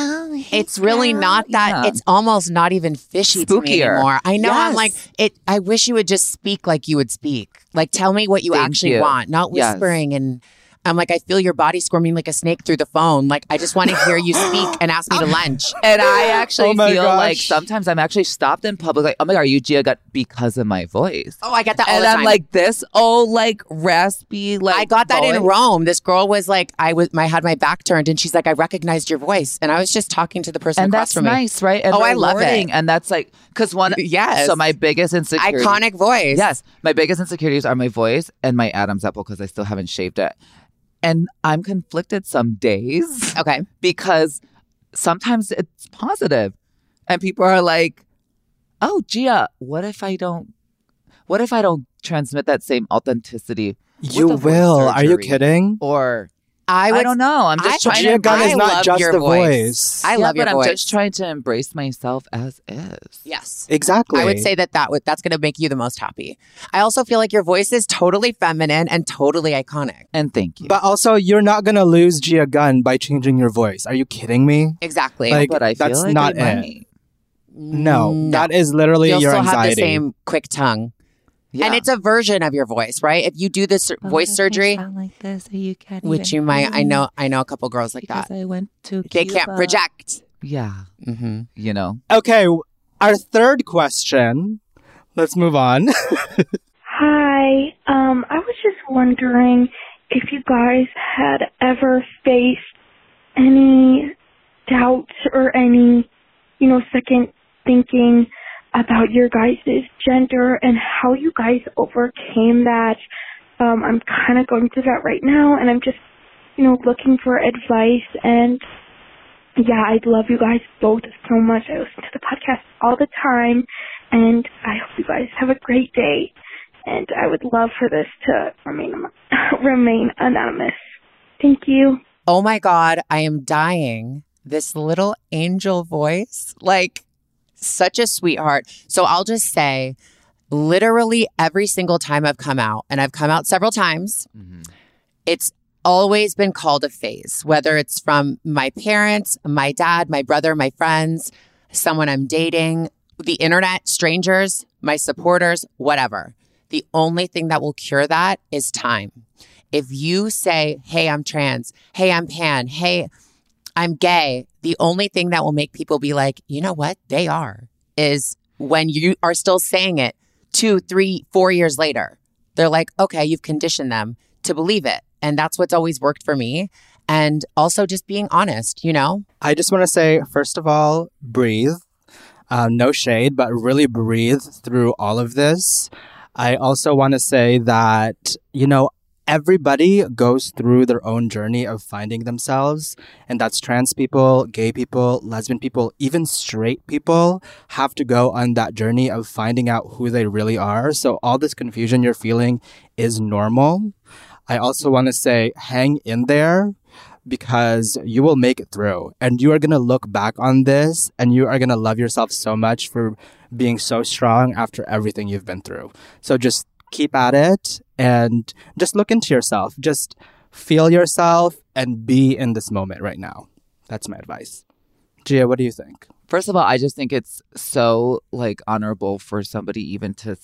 It's really not that. Yeah. It's almost not even fishy to me Spookier. anymore. I know. I'm Yes. like it. I wish you would just speak like you would speak. Like tell me what you Thank actually you. want, not Yes. whispering and. I'm like, I feel your body squirming like a snake through the phone. Like, I just want to hear you speak and ask me to lunch. And I actually Oh my feel gosh. like sometimes I'm actually stopped in public, like, oh my God, are you Gia Gut because of my voice? Oh, I get that all And the I'm time. like this, like raspy, like I got that in voice. Rome. This girl was like, I had my back turned, and she's like, I recognized your voice, and I was just talking to the person And across that's from me. nice, right? And Oh, I love rewarding. it. And that's like, because one, Yes. So my biggest insecurity, Iconic voice. yes, my biggest insecurities are my voice and my Adam's apple because I still haven't shaved it. And I'm conflicted some days Okay. because sometimes it's positive and people are like, oh, Gia, what if I don't transmit that same authenticity? You with the voice will. Are you surgery? kidding? Or I don't know. I'm just trying Gia to Gunn is I not love just your the voice. voice. I love your but voice. I'm just trying to embrace myself as is. Yes. Exactly. I would say that's going to make you the most happy. I also feel like your voice is totally feminine and totally iconic. And thank you. But also, you're not going to lose Gia Gunn by changing your voice. Are you kidding me? Exactly. Like, but I feel that's like not I it. might. No, that is literally You'll your still anxiety. have the same quick tongue. Yeah. And it's a version of your voice, right? If you do this voice surgery, like this, you can't which you might, I know a couple girls like that. I went to They can't project. Yeah, Mm-hmm. you know. Okay, our third question. Let's move on. Hi. I was just wondering if you guys had ever faced any doubts or any, second thinking about your guys' gender and how you guys overcame that. I'm kind of going through that right now, and I'm just, looking for advice. And yeah, I love you guys both so much. I listen to the podcast all the time, and I hope you guys have a great day. And I would love for this to remain anonymous. Thank you. Oh my God, I am dying. This little angel voice, like such a sweetheart. So I'll just say, literally every single time I've come out, and I've come out several times, it's always been called a phase, whether it's from my parents, my dad, my brother, my friends, someone I'm dating, the internet, strangers, my supporters, whatever. The only thing that will cure that is time. If you say, hey, I'm trans, hey, I'm pan, hey, I'm gay, the only thing that will make people be like, you know what? They are, is when you are still saying it 2, 3, 4 years later. They're like, okay, you've conditioned them to believe it. And that's what's always worked for me. And also just being honest, I just want to say, first of all, breathe. no shade, but really breathe through all of this. I also want to say that, everybody goes through their own journey of finding themselves. And that's trans people, gay people, lesbian people, even straight people have to go on that journey of finding out who they really are. So all this confusion you're feeling is normal. I also want to say, hang in there, because you will make it through. And you are going to look back on this and you are going to love yourself so much for being so strong after everything you've been through. So just keep at it and just look into yourself. Just feel yourself and be in this moment right now. That's my advice. Gia, what do you think? First of all, I just think it's so honorable for somebody even to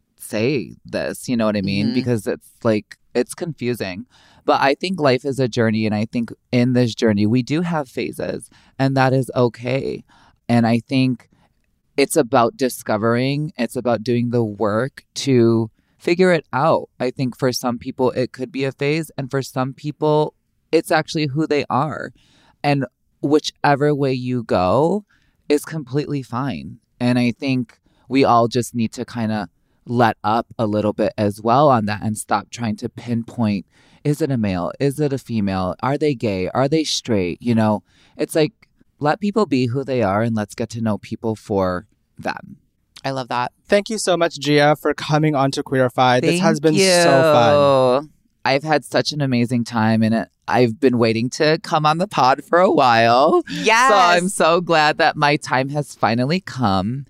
say this, you know what I mean? Because it's confusing. But I think life is a journey, and I think in this journey we do have phases, and that is okay. And I think it's about discovering, it's about doing the work to figure it out. I think for some people it could be a phase, and for some people it's actually who they are. And whichever way you go is completely fine. And I think we all just need to kind of let up a little bit as well on that and stop trying to pinpoint, is it a male? Is it a female? Are they gay? Are they straight? It's let people be who they are, and let's get to know people for them. I love that. Thank you so much, Gia, for coming on to Queerified. This has been you. So fun. I've had such an amazing time in it. I've been waiting to come on the pod for a while. Yes. So I'm so glad that my time has finally come.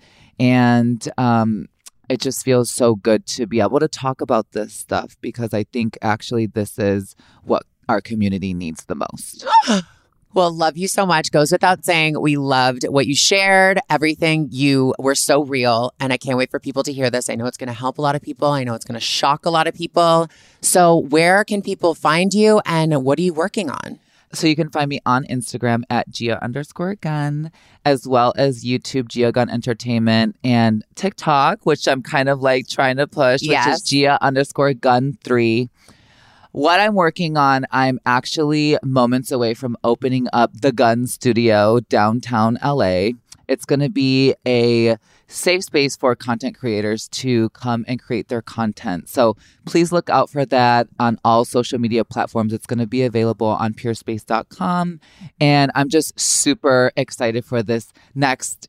And it just feels so good to be able to talk about this stuff, because I think actually this is what our community needs the most. Well, love you so much. Goes without saying, we loved what you shared, everything. You were so real, and I can't wait for people to hear this. I know it's going to help a lot of people. I know it's going to shock a lot of people. So where can people find you, and what are you working on? So you can find me on Instagram at Gia_Gunn, as well as YouTube, Gia Gunn Entertainment, and TikTok, which I'm kind of trying to push, which is Gia_Gunn3. What I'm working on, I'm actually moments away from opening up the Gunn Studio downtown LA. It's going to be a safe space for content creators to come and create their content. So please look out for that on all social media platforms. It's going to be available on purespace.com. And I'm just super excited for this next,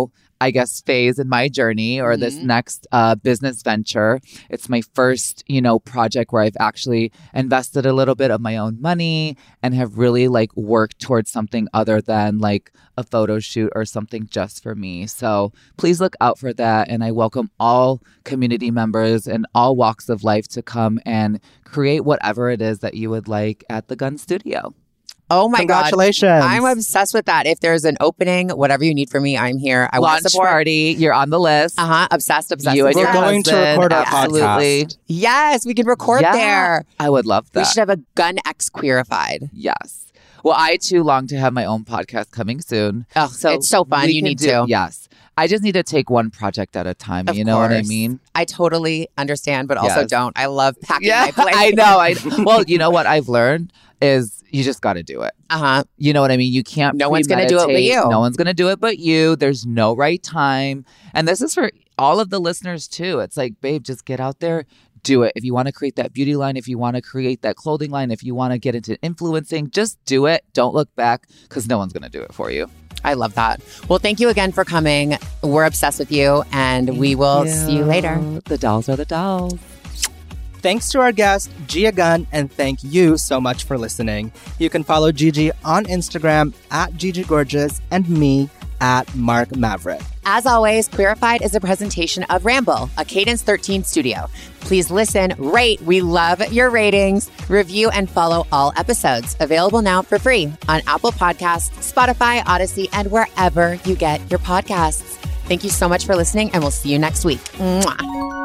phase in my journey, or this next business venture. It's my first, project where I've actually invested a little bit of my own money and have really worked towards something other than a photo shoot or something just for me. So please look out for that. And I welcome all community members and all walks of life to come and create whatever it is that you would like at the Gunn Studio. Oh my Congratulations. God. I'm obsessed with that. If there's an opening, whatever you need from me, I'm here. I want to support. Party. You're on the list. Obsessed. You and We're your going to husband. record our Absolutely. podcast. Yes, we can record there. I would love that. We should have a Gunn X Queerified. Yes. Well, I too long to have my own podcast coming soon. Oh, so it's so fun. You need to. Yes. I just need to take one project at a time. You know what I mean? I totally understand, but also don't. I love packing my plate. I know. Well, you know what I've learned is you just got to do it. You know what I mean? You can't. No one's going to do it but you. No one's going to do it but you. There's no right time. And this is for all of the listeners too. It's babe, just get out there. Do it. If you want to create that beauty line, if you want to create that clothing line, if you want to get into influencing, just do it. Don't look back, because no one's going to do it for you. I love that. Well, thank you again for coming. We're obsessed with you, and we will see you later. The dolls are the dolls. Thanks to our guest, Gia Gunn, and thank you so much for listening. You can follow Gigi on Instagram at Gigi Gorgeous and me at Mark Maverick. As always, Queerified is a presentation of Ramble, a Cadence 13 studio. Please listen, rate. We love your ratings. Review and follow all episodes. Available now for free on Apple Podcasts, Spotify, Odyssey, and wherever you get your podcasts. Thank you so much for listening, and we'll see you next week. Mwah.